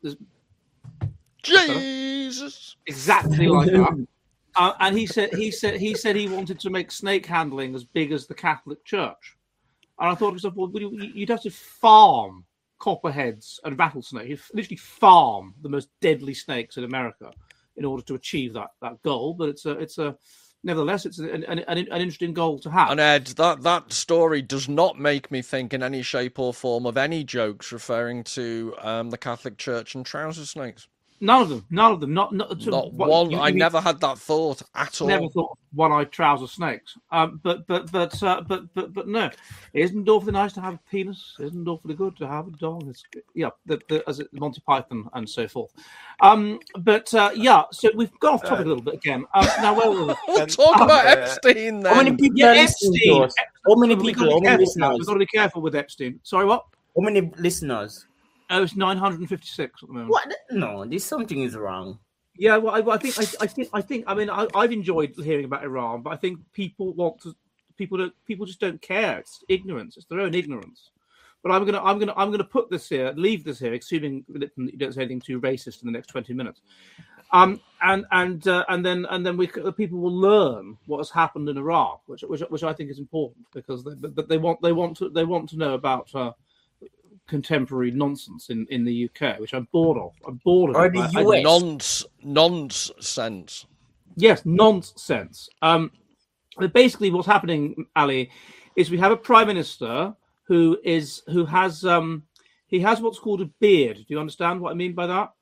Speaker 5: Jesus,
Speaker 2: exactly like that. Uh, and he said he said he said he wanted to make snake handling as big as the Catholic Church, and I thought to myself, well, you'd have to farm copperheads and rattlesnakes. You literally farm the most deadly snakes in America in order to achieve that that goal. But it's a it's a nevertheless it's an an, an, an interesting goal to have.
Speaker 5: And Ed, that that story does not make me think in any shape or form of any jokes referring to um, the Catholic Church and trouser snakes.
Speaker 2: None of them. None of them. Not not,
Speaker 5: not
Speaker 2: what,
Speaker 5: one.
Speaker 2: You,
Speaker 5: I
Speaker 2: you,
Speaker 5: never had that thought at all.
Speaker 2: Never thought one-eyed trouser snakes. Um, but but but uh, but but but no, isn't it awfully nice to have a penis? Isn't it awfully good to have a dog? It's, yeah, the, the, as it, Monty Python and so forth. Um, but uh, yeah, so we've gone off topic uh, a little bit again. Um, now where were we?
Speaker 5: We'll talk um, about uh, Epstein then.
Speaker 4: How many people
Speaker 2: yeah,
Speaker 4: are
Speaker 2: Epstein.
Speaker 4: listening to us? How many people? How many listeners?
Speaker 2: We've got to be careful with Epstein. Sorry, what?
Speaker 4: How many listeners?
Speaker 2: Oh, it's nine hundred fifty-six at the moment.
Speaker 4: What? No, there's something is wrong.
Speaker 2: Yeah, well, I, I think, I, I think, I think. I mean, I, I've enjoyed hearing about Iran, but I think people want to. People don't. People just don't care. It's ignorance. It's their own ignorance. But I'm gonna, I'm gonna, I'm gonna put this here, leave this here, assuming that you don't say anything too racist in the next twenty minutes. Um, and and uh, and then and then we people will learn what has happened in Iraq, which which which I think is important because they, they want they want to they want to know about. Uh, contemporary nonsense in, in the U K, which I'm bored of. I'm bored of
Speaker 4: or
Speaker 2: it.
Speaker 4: the
Speaker 2: I,
Speaker 4: U S.
Speaker 5: Nonce, nonsense.
Speaker 2: Yes, nonsense. Um, but basically, what's happening, Ali, is we have a prime minister who is who has um he has what's called a beard. Do you understand what I mean by that?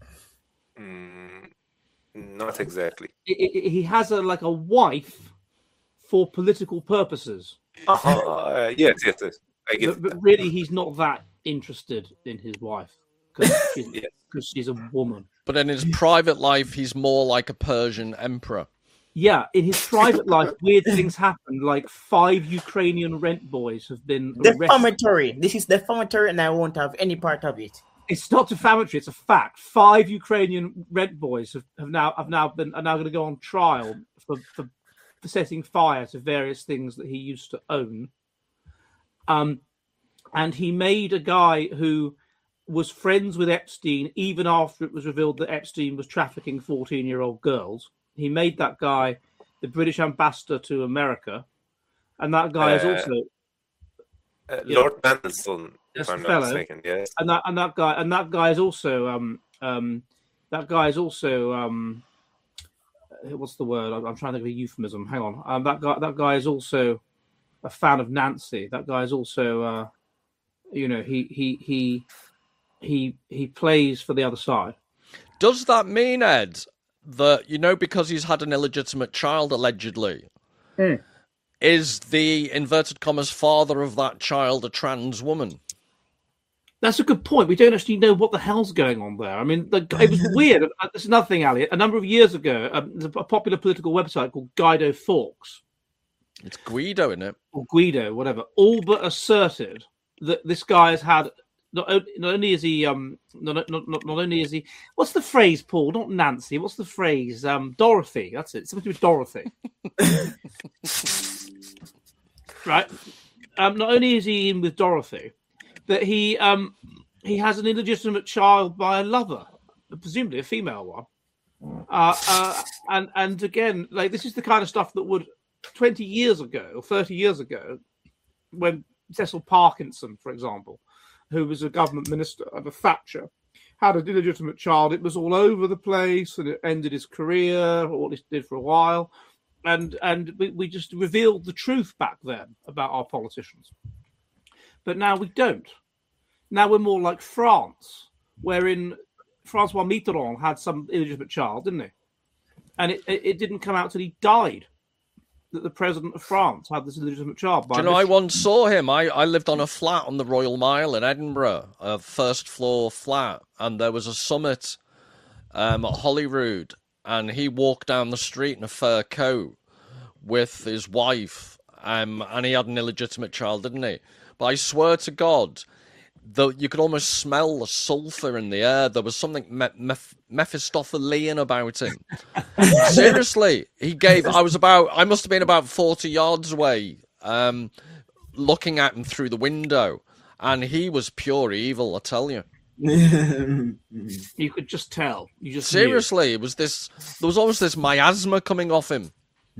Speaker 3: Mm, not exactly.
Speaker 2: It, it, he has a like a wife for political purposes.
Speaker 3: Uh, yes, yes, yes. I get
Speaker 2: but, but really, he's not that interested in his wife because she's,
Speaker 3: yes.
Speaker 2: she's a woman.
Speaker 5: But in his private life, he's more like a Persian emperor.
Speaker 2: Yeah, in his private life, weird things happen. Like five Ukrainian rent boys have been arrested.
Speaker 4: Defamatory. This is defamatory, and I won't have any part of it.
Speaker 2: It's not defamatory; it's a fact. Five Ukrainian rent boys have, have now have now been are now going to go on trial for, for for setting fire to various things that he used to own. Um, and he made a guy who was friends with Epstein even after it was revealed that Epstein was trafficking fourteen-year-old girls. He made that guy the British ambassador to America, and that guy uh, is also
Speaker 3: uh, Lord know, Mandelson, if I'm
Speaker 2: fellow,
Speaker 3: not mistaken. Yes,
Speaker 2: and that and that guy and that guy is also um, um, that guy is also um, what's the word? I'm, I'm trying to think of a euphemism. Hang on. Um, that guy. That guy is also a fan of Nancy. That guy is also, uh, you know, he he he he he plays for the other side.
Speaker 5: Does that mean, Ed, that, you know, because he's had an illegitimate child allegedly,
Speaker 2: mm.
Speaker 5: is the inverted commas father of that child a trans woman?
Speaker 2: That's a good point. We don't actually know what the hell's going on there. I mean, the, it was weird. That's another thing, Ali. A number of years ago, um, there's a popular political website called Guido Fawkes.
Speaker 5: It's Guido, isn't it?
Speaker 2: Or Guido, whatever. All but asserted that this guy has had, not, not only is he, um, not, not, not, not only is he, what's the phrase, Paul? Not Nancy. What's the phrase? Um, Dorothy. That's it. Something to do with Dorothy. Right? Um, not only is he in with Dorothy, that he um he has an illegitimate child by a lover, presumably a female one. Uh, uh, and and again, like this is the kind of stuff that would twenty years ago or thirty years ago, when Cecil Parkinson, for example, who was a government minister under Thatcher, had an illegitimate child. It was all over the place, and it ended his career, or at least did for a while. And and we, we just revealed the truth back then about our politicians. But now we don't. Now we're more like France, wherein Francois Mitterrand had some illegitimate child, didn't he? And it, it, it didn't come out till he died that the president of France had this illegitimate child.
Speaker 5: Do you know, I once saw him. I, I lived on a flat on the Royal Mile in Edinburgh, a first floor flat, and there was a summit um, at Holyrood, and he walked down the street in a fur coat with his wife, um, and he had an illegitimate child, didn't he? But I swear to God, the, you could almost smell the sulphur in the air. There was something me- me- Mephistophelian about him. Seriously, he gave, I was about, I must have been about forty yards away, um, looking at him through the window, and he was pure evil, I tell you.
Speaker 2: You could just tell. You just
Speaker 5: Seriously,
Speaker 2: knew.
Speaker 5: It was this, there was almost this miasma coming off him.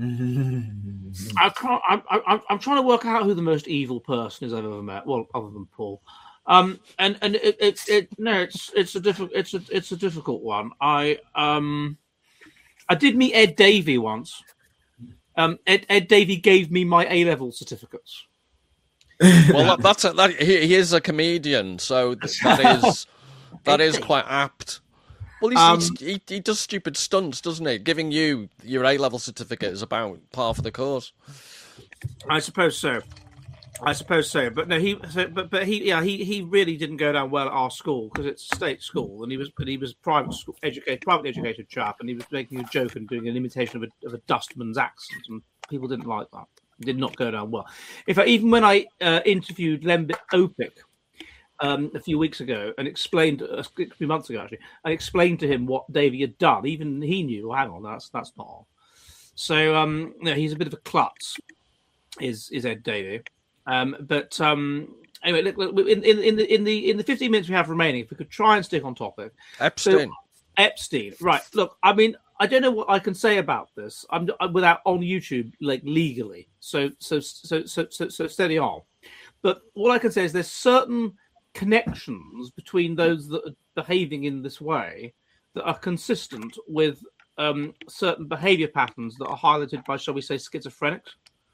Speaker 2: I can't. I'm, I'm. I'm trying to work out who the most evil person is I've ever met. Well, other than Paul. Um, and and it, it, it no, it's it's a difficult. It's a it's a difficult one. I um, I did meet Ed Davey once. Um, Ed Ed Davey gave me my A level certificates.
Speaker 5: Well, that, that's a, that. He, he is a comedian, so th- that is that is quite apt. Well, he's,
Speaker 2: Um,
Speaker 5: he's, he, he does stupid stunts, doesn't he? Giving you your A-level certificate is about par for the course.
Speaker 2: I suppose so. I suppose so. But no, he. So, but but he. Yeah, he, he really didn't go down well at our school because it's a state school, and he was. But he was private school educated, privately educated chap, and he was making a joke and doing an imitation of a of a dustman's accent, and people didn't like that. It did not go down well. In fact, even when I uh, interviewed Lembit Opik Um, a few weeks ago and explained uh, a few months ago actually, I explained to him what Davey had done. Even he knew. Hang on, that's that's not on. So um, no, he's a bit of a klutz. Is is Ed Davey? Um, but um, anyway, look, look, in, in in the in the in the fifteen minutes we have remaining, if we could try and stick on topic.
Speaker 5: Epstein.
Speaker 2: So, Epstein, right? Look, I mean, I don't know what I can say about this. I'm, I'm without on YouTube, like legally. So so so so so so steady on. But what I can say is there's certain connections between those that are behaving in this way that are consistent with um, certain behavior patterns that are highlighted by, shall we say, schizophrenics.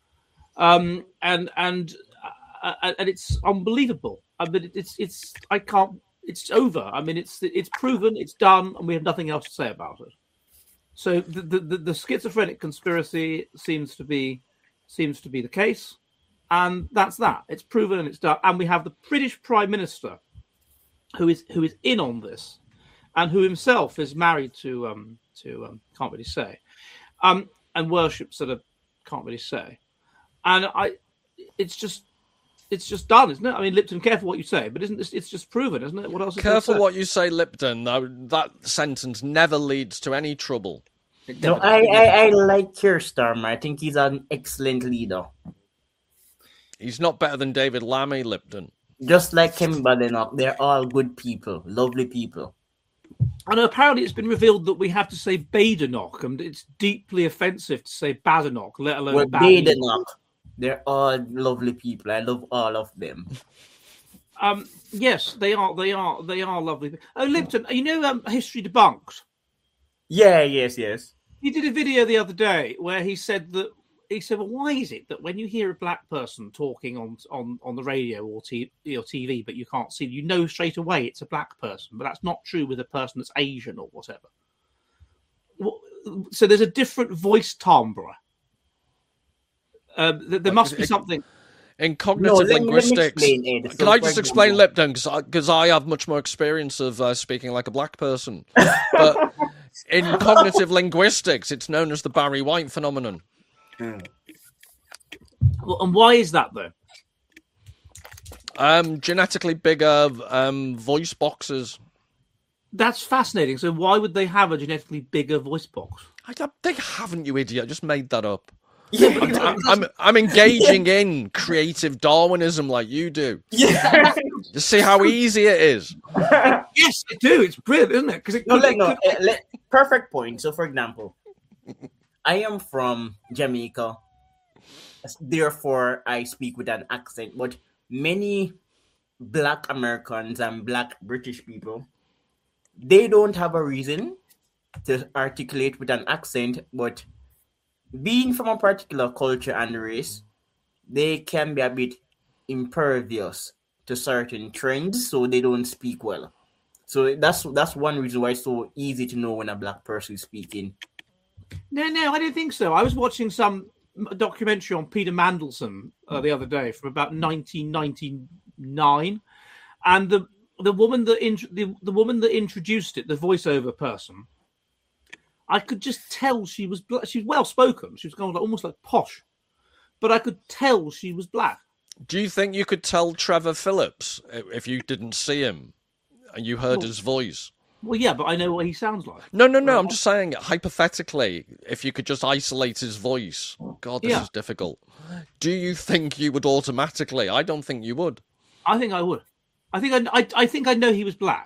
Speaker 2: Um, and and uh, and it's unbelievable. I mean, it's it's I can't. It's over. I mean, it's it's proven. It's done, and we have nothing else to say about it. So the the, the schizophrenic conspiracy seems to be seems to be the case. And that's that. It's proven and it's done. And we have the British Prime Minister, who is who is in on this, and who himself is married to um to um, can't really say, um and worships at a can't really say, and I, it's just it's just done, isn't it? I mean, Lipton, careful what you say, but isn't this? It's just proven, isn't it? What else? Is
Speaker 5: Careful
Speaker 2: there to say?
Speaker 5: what you say, Lipton. Though that sentence never leads to any trouble.
Speaker 4: No, I, I, I like Keir Starmer. I think he's an excellent leader.
Speaker 5: He's not better than David Lammy, Lipton.
Speaker 4: Just like Kemi Badenoch, they're all good people, lovely people.
Speaker 2: And apparently it's been revealed that we have to say Badenoch, and it's deeply offensive to say Badenoch, let alone
Speaker 4: Well,
Speaker 2: Badenoch.
Speaker 4: Badenoch, they're all lovely people. I love all of them.
Speaker 2: Um, yes, they are. They are. They are lovely. Oh, Lipton, you know, um, History Debunked.
Speaker 4: Yeah, yes, yes.
Speaker 2: he did a video the other day where he said that he said, "Well, why is it that when you hear a black person talking on on, on the radio or, t- or T V, but you can't see, you know straight away it's a black person, but that's not true with a person that's Asian or whatever." Well, so there's a different voice timbre. Uh, there must be something.
Speaker 5: In cognitive
Speaker 4: no, let me,
Speaker 5: linguistics,
Speaker 4: let me explain, Ed.
Speaker 5: can
Speaker 4: so
Speaker 5: I just explain,
Speaker 4: example,
Speaker 5: Lipton? Because I, I have much more experience of uh, speaking like a black person. But in cognitive linguistics, it's known as the Barry White phenomenon.
Speaker 2: Well, and why is that, though?
Speaker 5: Um, genetically bigger um, voice boxes.
Speaker 2: That's fascinating. So why would they have a genetically bigger voice box?
Speaker 5: I don't, they haven't, you idiot. I just made that up.
Speaker 4: Yeah,
Speaker 5: I'm, I'm, I'm, I'm engaging yeah. in creative Darwinism like you do.
Speaker 4: Yeah.
Speaker 5: You see how easy it is?
Speaker 2: Yes, I do. It's brilliant, isn't it? Because it
Speaker 4: no,
Speaker 2: could,
Speaker 4: like,
Speaker 2: it
Speaker 4: no,
Speaker 2: could...
Speaker 4: uh, let, perfect point. So, for example, I am from Jamaica. Therefore, I speak with an accent. But many Black Americans and Black British people, they don't have a reason to articulate with an accent, but being from a particular culture and race, they can be a bit impervious to certain trends, so they don't speak well. So that's that's one reason why it's so easy to know when a black person is speaking.
Speaker 2: No, no, I don't think so. I was watching some documentary on Peter Mandelson uh, the other day from about nineteen ninety-nine, and the the woman that int- the, the woman that introduced it, the voiceover person, I could just tell she was black. She was well spoken. She was kind of like, almost like posh, but I could tell she was black.
Speaker 5: Do you think you could tell Trevor Phillips if you didn't see him and you heard
Speaker 2: well,
Speaker 5: his voice?
Speaker 2: Well, yeah, but I know what he sounds like.
Speaker 5: No, no, no. I'm just saying, hypothetically, if you could just isolate his voice. God, this
Speaker 2: yeah.
Speaker 5: is difficult. Do you think you would automatically? I don't think you would.
Speaker 2: I think I would. I think I, I, I think I know he was black.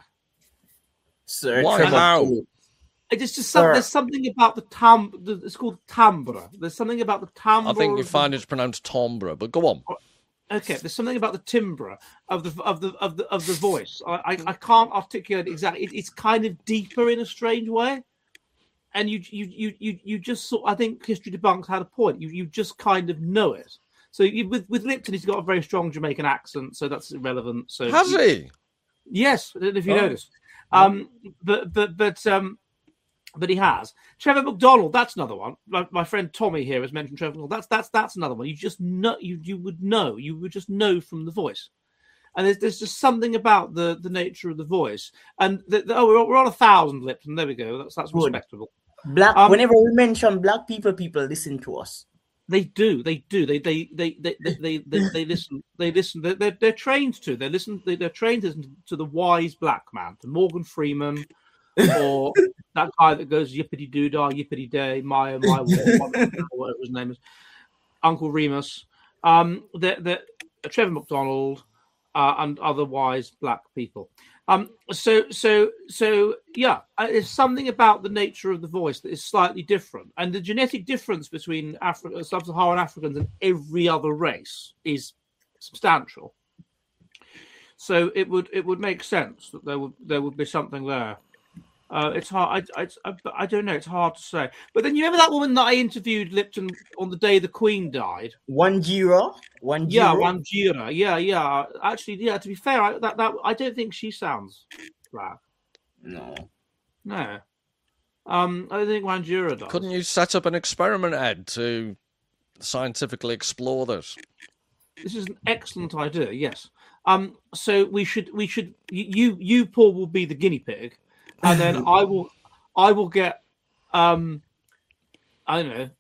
Speaker 4: Sir,
Speaker 5: Why?
Speaker 4: Trevor,
Speaker 5: How?
Speaker 2: It's just some, there's something about the tam. It's called timbre. There's something about the timbre.
Speaker 5: I think you find it's pronounced timbre, but go on.
Speaker 2: Okay, there's something about the timbre of the of the of the of the voice. I I, I can't articulate exactly. It, it's kind of deeper in a strange way, and you you you you you just sort. I think History Debunked had a point. You you just kind of know it. So you, with with Lipton, he's got a very strong Jamaican accent, so that's irrelevant. So
Speaker 5: has
Speaker 2: you,
Speaker 5: he?
Speaker 2: Yes, I don't know if you
Speaker 5: oh.
Speaker 2: noticed. Um, but but but um. But he has. Trevor McDonald, that's another one. My, my friend Tommy here has mentioned Trevor McDonald. That's that's that's another one. You just know you you would know. You would just know from the voice. And there's there's just something about the, the nature of the voice. And the, the, oh, we're, we're on a thousand lips, and there we go. That's that's
Speaker 4: Good.
Speaker 2: respectable.
Speaker 4: Black.
Speaker 2: Um,
Speaker 4: whenever we mention black people, people listen to us.
Speaker 2: They do. They do. They they they they they they, they, they listen. They listen. They're, they're they're trained to. They listen. They, they're trained to listen to the wise black man, to Morgan Freeman, or that guy that goes yippity doo dah, yippity day, my oh my, whatever his name is, Uncle Remus, um, the the Trevor McDonald, uh, and other wise black people. Um, so so so yeah, there's something about the nature of the voice that is slightly different, and the genetic difference between Afri- sub-Saharan Africans and every other race is substantial. So it would it would make sense that there would there would be something there. Uh, it's hard. I, I, I don't know. It's hard to say. But then you remember that woman that I interviewed, Lipton, on the day the Queen died.
Speaker 4: Wanjira, Wanjira.
Speaker 2: Yeah, Wanjira. Yeah, yeah. Actually, yeah. To be fair, I, that that I don't think she sounds black.
Speaker 4: No,
Speaker 2: no. Um, I don't think Wanjira does.
Speaker 5: Couldn't you set up an experiment, Ed, to scientifically explore this?
Speaker 2: This is an excellent idea. Yes. Um. So we should we should you you Paul will be the guinea pig. And then I will, I will get, um, I don't know.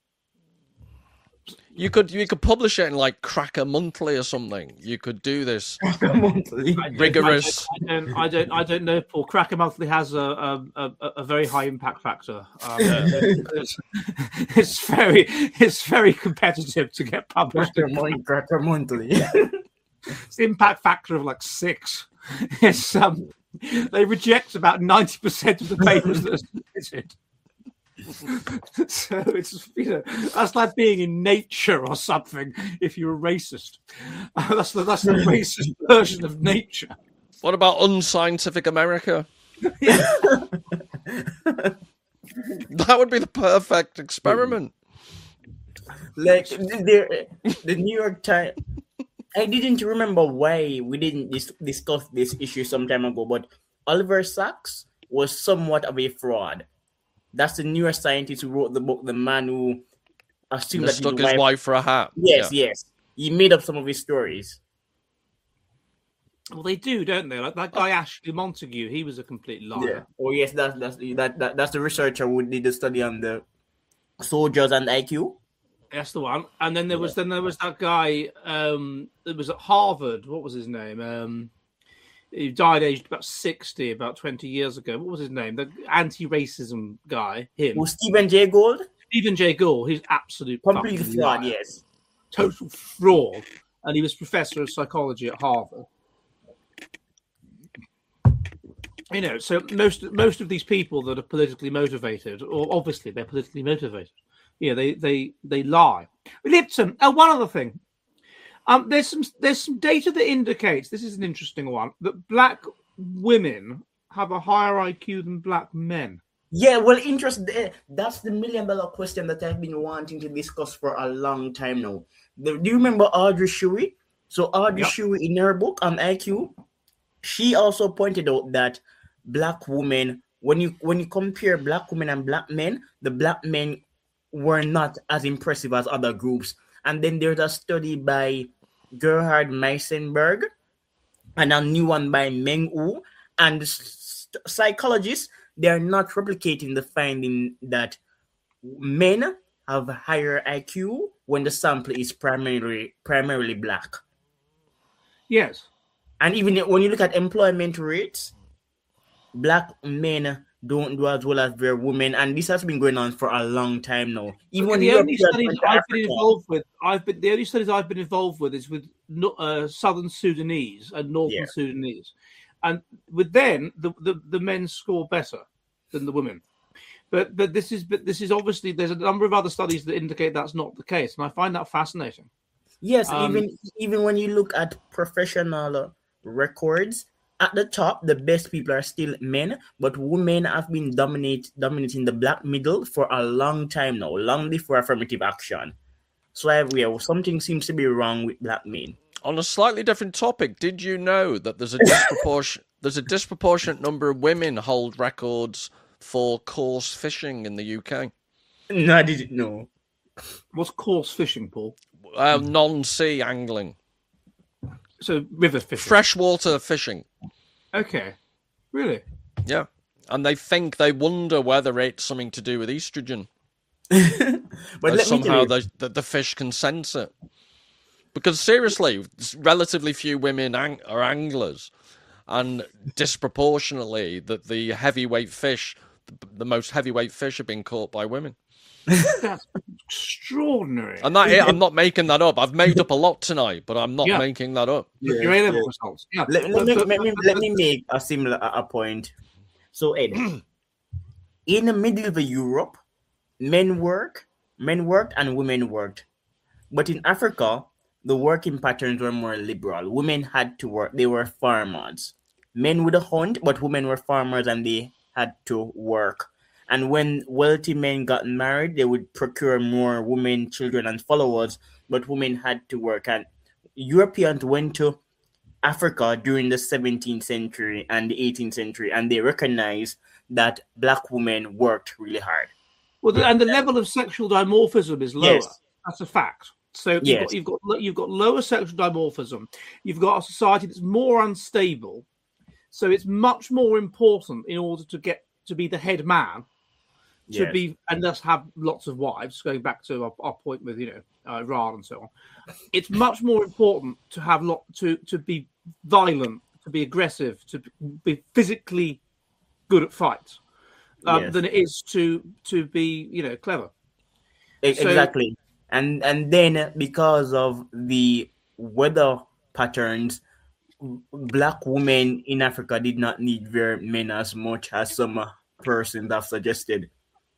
Speaker 5: You could, you could publish it in like Cracker Monthly or something. You could do this
Speaker 4: Monthly.
Speaker 5: rigorous.
Speaker 2: I don't, I don't, I don't, I don't know. Paul, Cracker Monthly has a a, a, a very high impact factor. Um, it's, it's very, it's very competitive to get published.
Speaker 4: Cracker Monthly.
Speaker 2: It's the impact factor of like six. It's um. They reject about ninety percent of the papers that are submitted. So it's, you know, that's like being in Nature or something if you're a racist. Uh, that's the that's the racist version of Nature.
Speaker 5: What about Unscientific America? That would be the perfect experiment.
Speaker 4: Like the, the New York Times. I didn't remember why we didn't dis- discuss this issue some time ago, but Oliver Sacks was somewhat of a fraud. That's the neuroscientist who wrote the book, The Man Who Assumed that
Speaker 5: Mistook
Speaker 4: his
Speaker 5: his
Speaker 4: wife...
Speaker 5: wife for a hat.
Speaker 4: Yes,
Speaker 5: Yeah.
Speaker 4: yes. He made up some of his stories.
Speaker 2: Well, they do, don't they? Like that guy Ashley Montague, he was a complete liar.
Speaker 4: Oh yes, that's that's that, that that's the researcher who did the study on the soldiers and I Q.
Speaker 2: That's the one. And then there was then there was that guy um that was at Harvard. What was his name? Um he died aged about sixty, about twenty years ago. What was his name? The anti-racism guy, him.
Speaker 4: Who, Stephen Jay Gould?
Speaker 2: Stephen Jay Gould. He's absolute
Speaker 4: Complete
Speaker 2: fucking
Speaker 4: fraud,
Speaker 2: liar.
Speaker 4: yes.
Speaker 2: Total fraud. And he was professor of psychology at Harvard. You know, so most most of these people that are politically motivated, or obviously they're politically motivated, yeah, they they they lie. Lipton. Oh, one other thing. Um, there's some there's some data that indicates, this is an interesting one, that black women have a higher I Q than black men.
Speaker 4: Yeah, well, interest. That's the million dollar question that I've been wanting to discuss for a long time now. The, do you remember Audrey Shuey? So Audrey
Speaker 2: Yep.
Speaker 4: Shuey, in her book on I Q, she also pointed out that black women, when you when you compare black women and black men, the black men were not as impressive as other groups. And then there's a study by Gerhard Meisenberg and a new one by Meng Wu, and st- psychologists, they are not replicating the finding that men have higher I Q when the sample is primarily primarily black.
Speaker 2: Yes.
Speaker 4: And even when you look at employment rates, black men don't do as well as their women, and this has been going on for a long time now. Even when
Speaker 2: the
Speaker 4: you
Speaker 2: only
Speaker 4: look at
Speaker 2: studies
Speaker 4: Africa-
Speaker 2: I've been involved with, I've been the only studies I've been involved with is with no- uh, Southern Sudanese and Northern
Speaker 4: Yeah.
Speaker 2: Sudanese, and with them the, the the men score better than the women. But but this is but this is obviously there's a number of other studies that indicate that's not the case, and I find that fascinating.
Speaker 4: Yes,
Speaker 2: Um,
Speaker 4: even even when you look at professional records, at the top, the best people are still men, but women have been dominate dominating the black middle for a long time now, long before affirmative action. So I yeah, something seems to be wrong with black men.
Speaker 5: On a slightly different topic, did you know that there's a disproportion there's a disproportionate number of women hold records for coarse fishing in the U K?
Speaker 4: No, I didn't know.
Speaker 2: What's coarse fishing, Paul?
Speaker 5: Uh, non-sea angling,
Speaker 2: So river fishing.
Speaker 5: freshwater fishing.
Speaker 2: Okay, really?
Speaker 5: Yeah, and they think they wonder whether it's something to do with estrogen.
Speaker 4: But
Speaker 5: And
Speaker 4: let me tell
Speaker 5: somehow
Speaker 4: you,
Speaker 5: the, the the fish can sense it. Because seriously, relatively few women ang- are anglers, and disproportionately, that the heavyweight fish, the, the most heavyweight fish, are being caught by women.
Speaker 2: That's extraordinary.
Speaker 5: And that I'm not making that up. I've made up a lot tonight, but I'm not
Speaker 2: Yeah.
Speaker 5: making that up.
Speaker 4: Yeah,
Speaker 2: Your A-level
Speaker 4: yeah.
Speaker 2: results. Yeah.
Speaker 4: Let, let,
Speaker 2: But-
Speaker 4: me,
Speaker 2: but-
Speaker 4: let, me,
Speaker 2: but-
Speaker 4: let me make a similar a, a point. So, Ed, in medieval Europe, men work, men worked, and women worked. But in Africa, the working patterns were more liberal. Women had to work; they were farmers. Men would hunt, but women were farmers, and they had to work. And when wealthy men got married, they would procure more women, children, and followers, but women had to work. And Europeans went to Africa during the seventeenth century and the eighteenth century, and they recognized that black women worked really hard.
Speaker 2: Well, the, and the level of sexual dimorphism is lower.
Speaker 4: Yes.
Speaker 2: That's a fact. So you've,
Speaker 4: Yes.
Speaker 2: got, you've got you've got lower sexual dimorphism. You've got a society that's more unstable. So it's much more important in order to get to be the head man, to
Speaker 4: Yes.
Speaker 2: be and thus have lots of wives. Going back to our, our point with you know uh, Ra and so on, it's much more important to have lot to to be violent, to be aggressive, to be physically good at fights, um,
Speaker 4: Yes.
Speaker 2: than it is to to be you know clever.
Speaker 4: E-
Speaker 2: So-
Speaker 4: exactly. And and then because of the weather patterns, black women in Africa did not need their men as much as some uh, persons have suggested.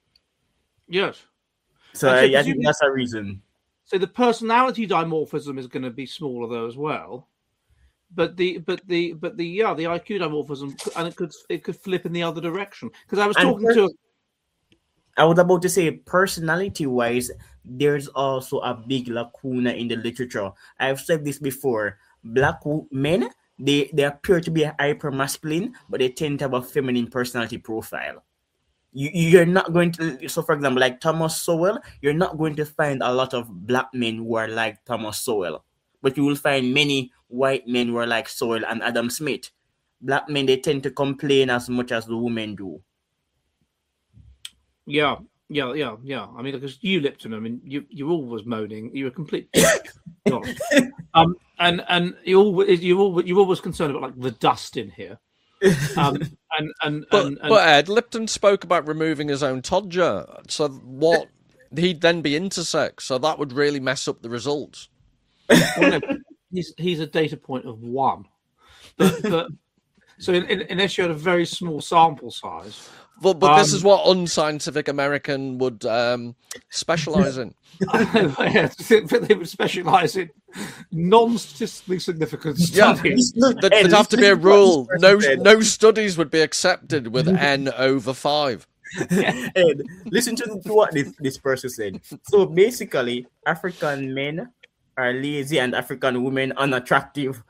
Speaker 2: Yes.
Speaker 4: So
Speaker 2: And so
Speaker 4: I, I think
Speaker 2: presumably-
Speaker 4: that's a reason.
Speaker 2: So the personality dimorphism is going to be smaller though as well, but the but the but the yeah the I Q dimorphism and it could it could flip in the other direction because I was
Speaker 4: And
Speaker 2: talking
Speaker 4: per-
Speaker 2: to
Speaker 4: I was about to say, personality-wise, there's also a big lacuna in the literature. I've said this before. Black men, they, they appear to be hyper masculine, but they tend to have a feminine personality profile. You, you're not going to, so for example, like Thomas Sowell, you're not going to find a lot of black men who are like Thomas Sowell, but you will find many white men who are like Sowell and Adam Smith. Black men, they tend to complain as much as the women do.
Speaker 2: Yeah, yeah, yeah, yeah. I mean, because you, Lipton, I mean, you you're always moaning. You're a complete. um, and and you always you always you're always concerned about like the dust in here. Um, and and
Speaker 5: but,
Speaker 2: and, and
Speaker 5: but Ed Lipton spoke about removing his own todger. So what? He'd then be intersex. So that would really mess up the results.
Speaker 2: Well, no, he's he's a data point of one, but but so in, in, unless you had a very small sample size.
Speaker 5: But but
Speaker 2: um,
Speaker 5: this is what unscientific American would um, specialize in.
Speaker 2: Yeah, they would specialize in non-statistically significant studies.
Speaker 5: Yeah, there'd, there'd have to be a rule. No no studies would be accepted with N over five.
Speaker 4: Ed, listen to, to what this, this person said. So basically, African men are lazy and African women unattractive.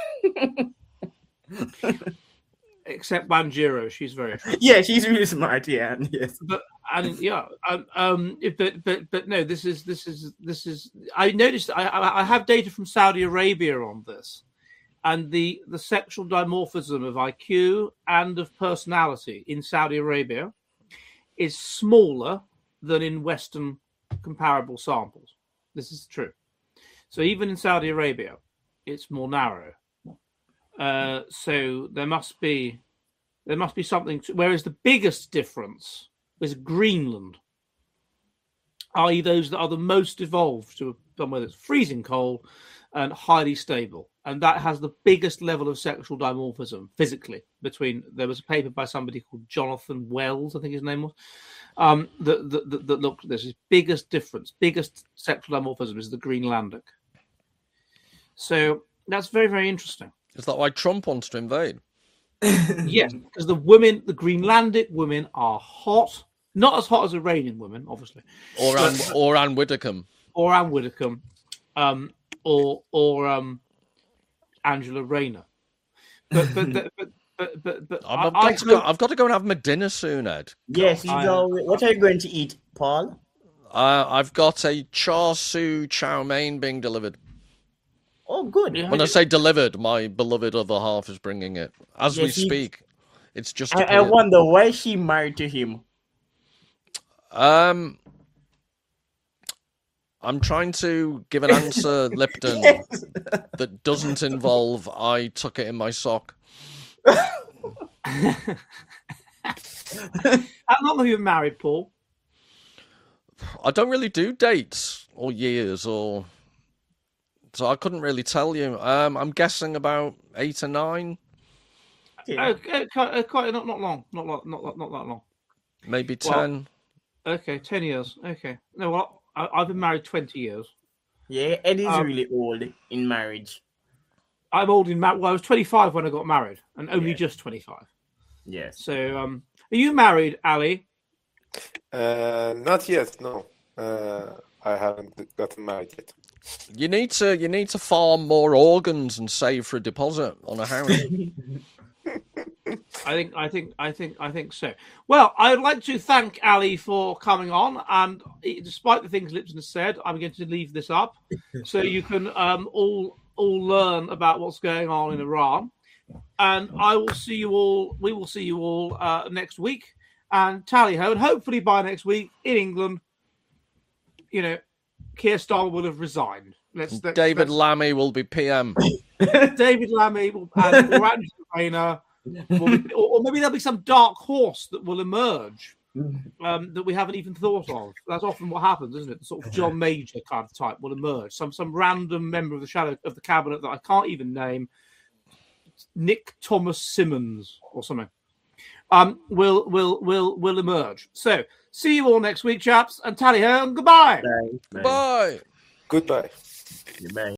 Speaker 2: Except Banjiro, she's very attractive.
Speaker 4: Yeah, she's really smart. Yeah, yes.
Speaker 2: But and yeah, um, um, but but but no, this is this is this is. I noticed I I have data from Saudi Arabia on this, and the the sexual dimorphism of I Q and of personality in Saudi Arabia is smaller than in Western comparable samples. This is true. So even in Saudi Arabia, it's more narrow. Uh, so there must be there must be something. To, whereas the biggest difference is Greenland, that is, those that are the most evolved to somewhere that's freezing cold and highly stable, and that has the biggest level of sexual dimorphism physically. Between there was a paper by somebody called Jonathan Wells, I think his name was, um, that, that, that, that looked at this. His biggest difference, biggest sexual dimorphism is the Greenlandic. So that's very very interesting.
Speaker 5: Is that why Trump wants to invade?
Speaker 2: Yes, because the women, the Greenlandic women, are hot. Not as hot as Iranian women, obviously.
Speaker 5: Or Anne, or Anne Widdecombe.
Speaker 2: Or Anne Widdecombe. Um, or or um, Angela Rayner. But but but but but, but, but
Speaker 5: I've,
Speaker 2: I,
Speaker 5: got to go, I've got to go and have my dinner soon, Ed.
Speaker 4: Yes, you know, what are you going to eat, Paul?
Speaker 5: Uh, I've got a char siu chow mein being delivered.
Speaker 4: Oh, good.
Speaker 5: When I say delivered, my beloved other half is bringing it. As yes, we speak, he... it's just...
Speaker 4: I, I wonder, why is she married to him?
Speaker 5: Um, I'm trying to give an answer, Lipton, yes. that doesn't involve I tuck it in my sock.
Speaker 2: How long have you been married, Paul?
Speaker 5: I don't really do dates or years or... So I couldn't really tell you. Um, I'm guessing about eight or nine.
Speaker 2: Yeah. Uh, uh, quite not not long, not not not not that long.
Speaker 5: Maybe ten.
Speaker 2: Well, okay, ten years. Okay. No, well, I, I've been married twenty years.
Speaker 4: Yeah, Ed is um, really old in marriage.
Speaker 2: I'm old in marriage. Well, I was twenty-five when I got married, and only yeah. just twenty-five.
Speaker 4: Yes.
Speaker 2: So, um, are you married, Ali?
Speaker 3: Uh, not yet. No, uh, I haven't gotten married yet.
Speaker 5: You need to you need to farm more organs and save for a deposit on a house.
Speaker 2: I think I think I think I think so. Well, I'd like to thank Ali for coming on, and despite the things Lipton has said, I'm going to leave this up so you can um, all all learn about what's going on in Iran. And I will see you all. We will see you all uh, next week, and tally ho, and hopefully by next week in England, you know, Keir Starmer will have resigned. Let's, let's
Speaker 5: David
Speaker 2: let's...
Speaker 5: Lammy will be P M.
Speaker 2: David Lammy will, and, or Andrew Rayner, will be, or, or maybe there'll be some dark horse that will emerge um, that we haven't even thought of. That's often what happens, isn't it? The sort of John Major kind of type will emerge. Some some random member of the shadow of the cabinet that I can't even name, Nick Thomas Simmons or something, um, will will will will emerge. So. See you all next week, chaps, and tally ho, and goodbye.
Speaker 5: Bye. Goodbye.
Speaker 3: Goodbye.
Speaker 4: Goodbye.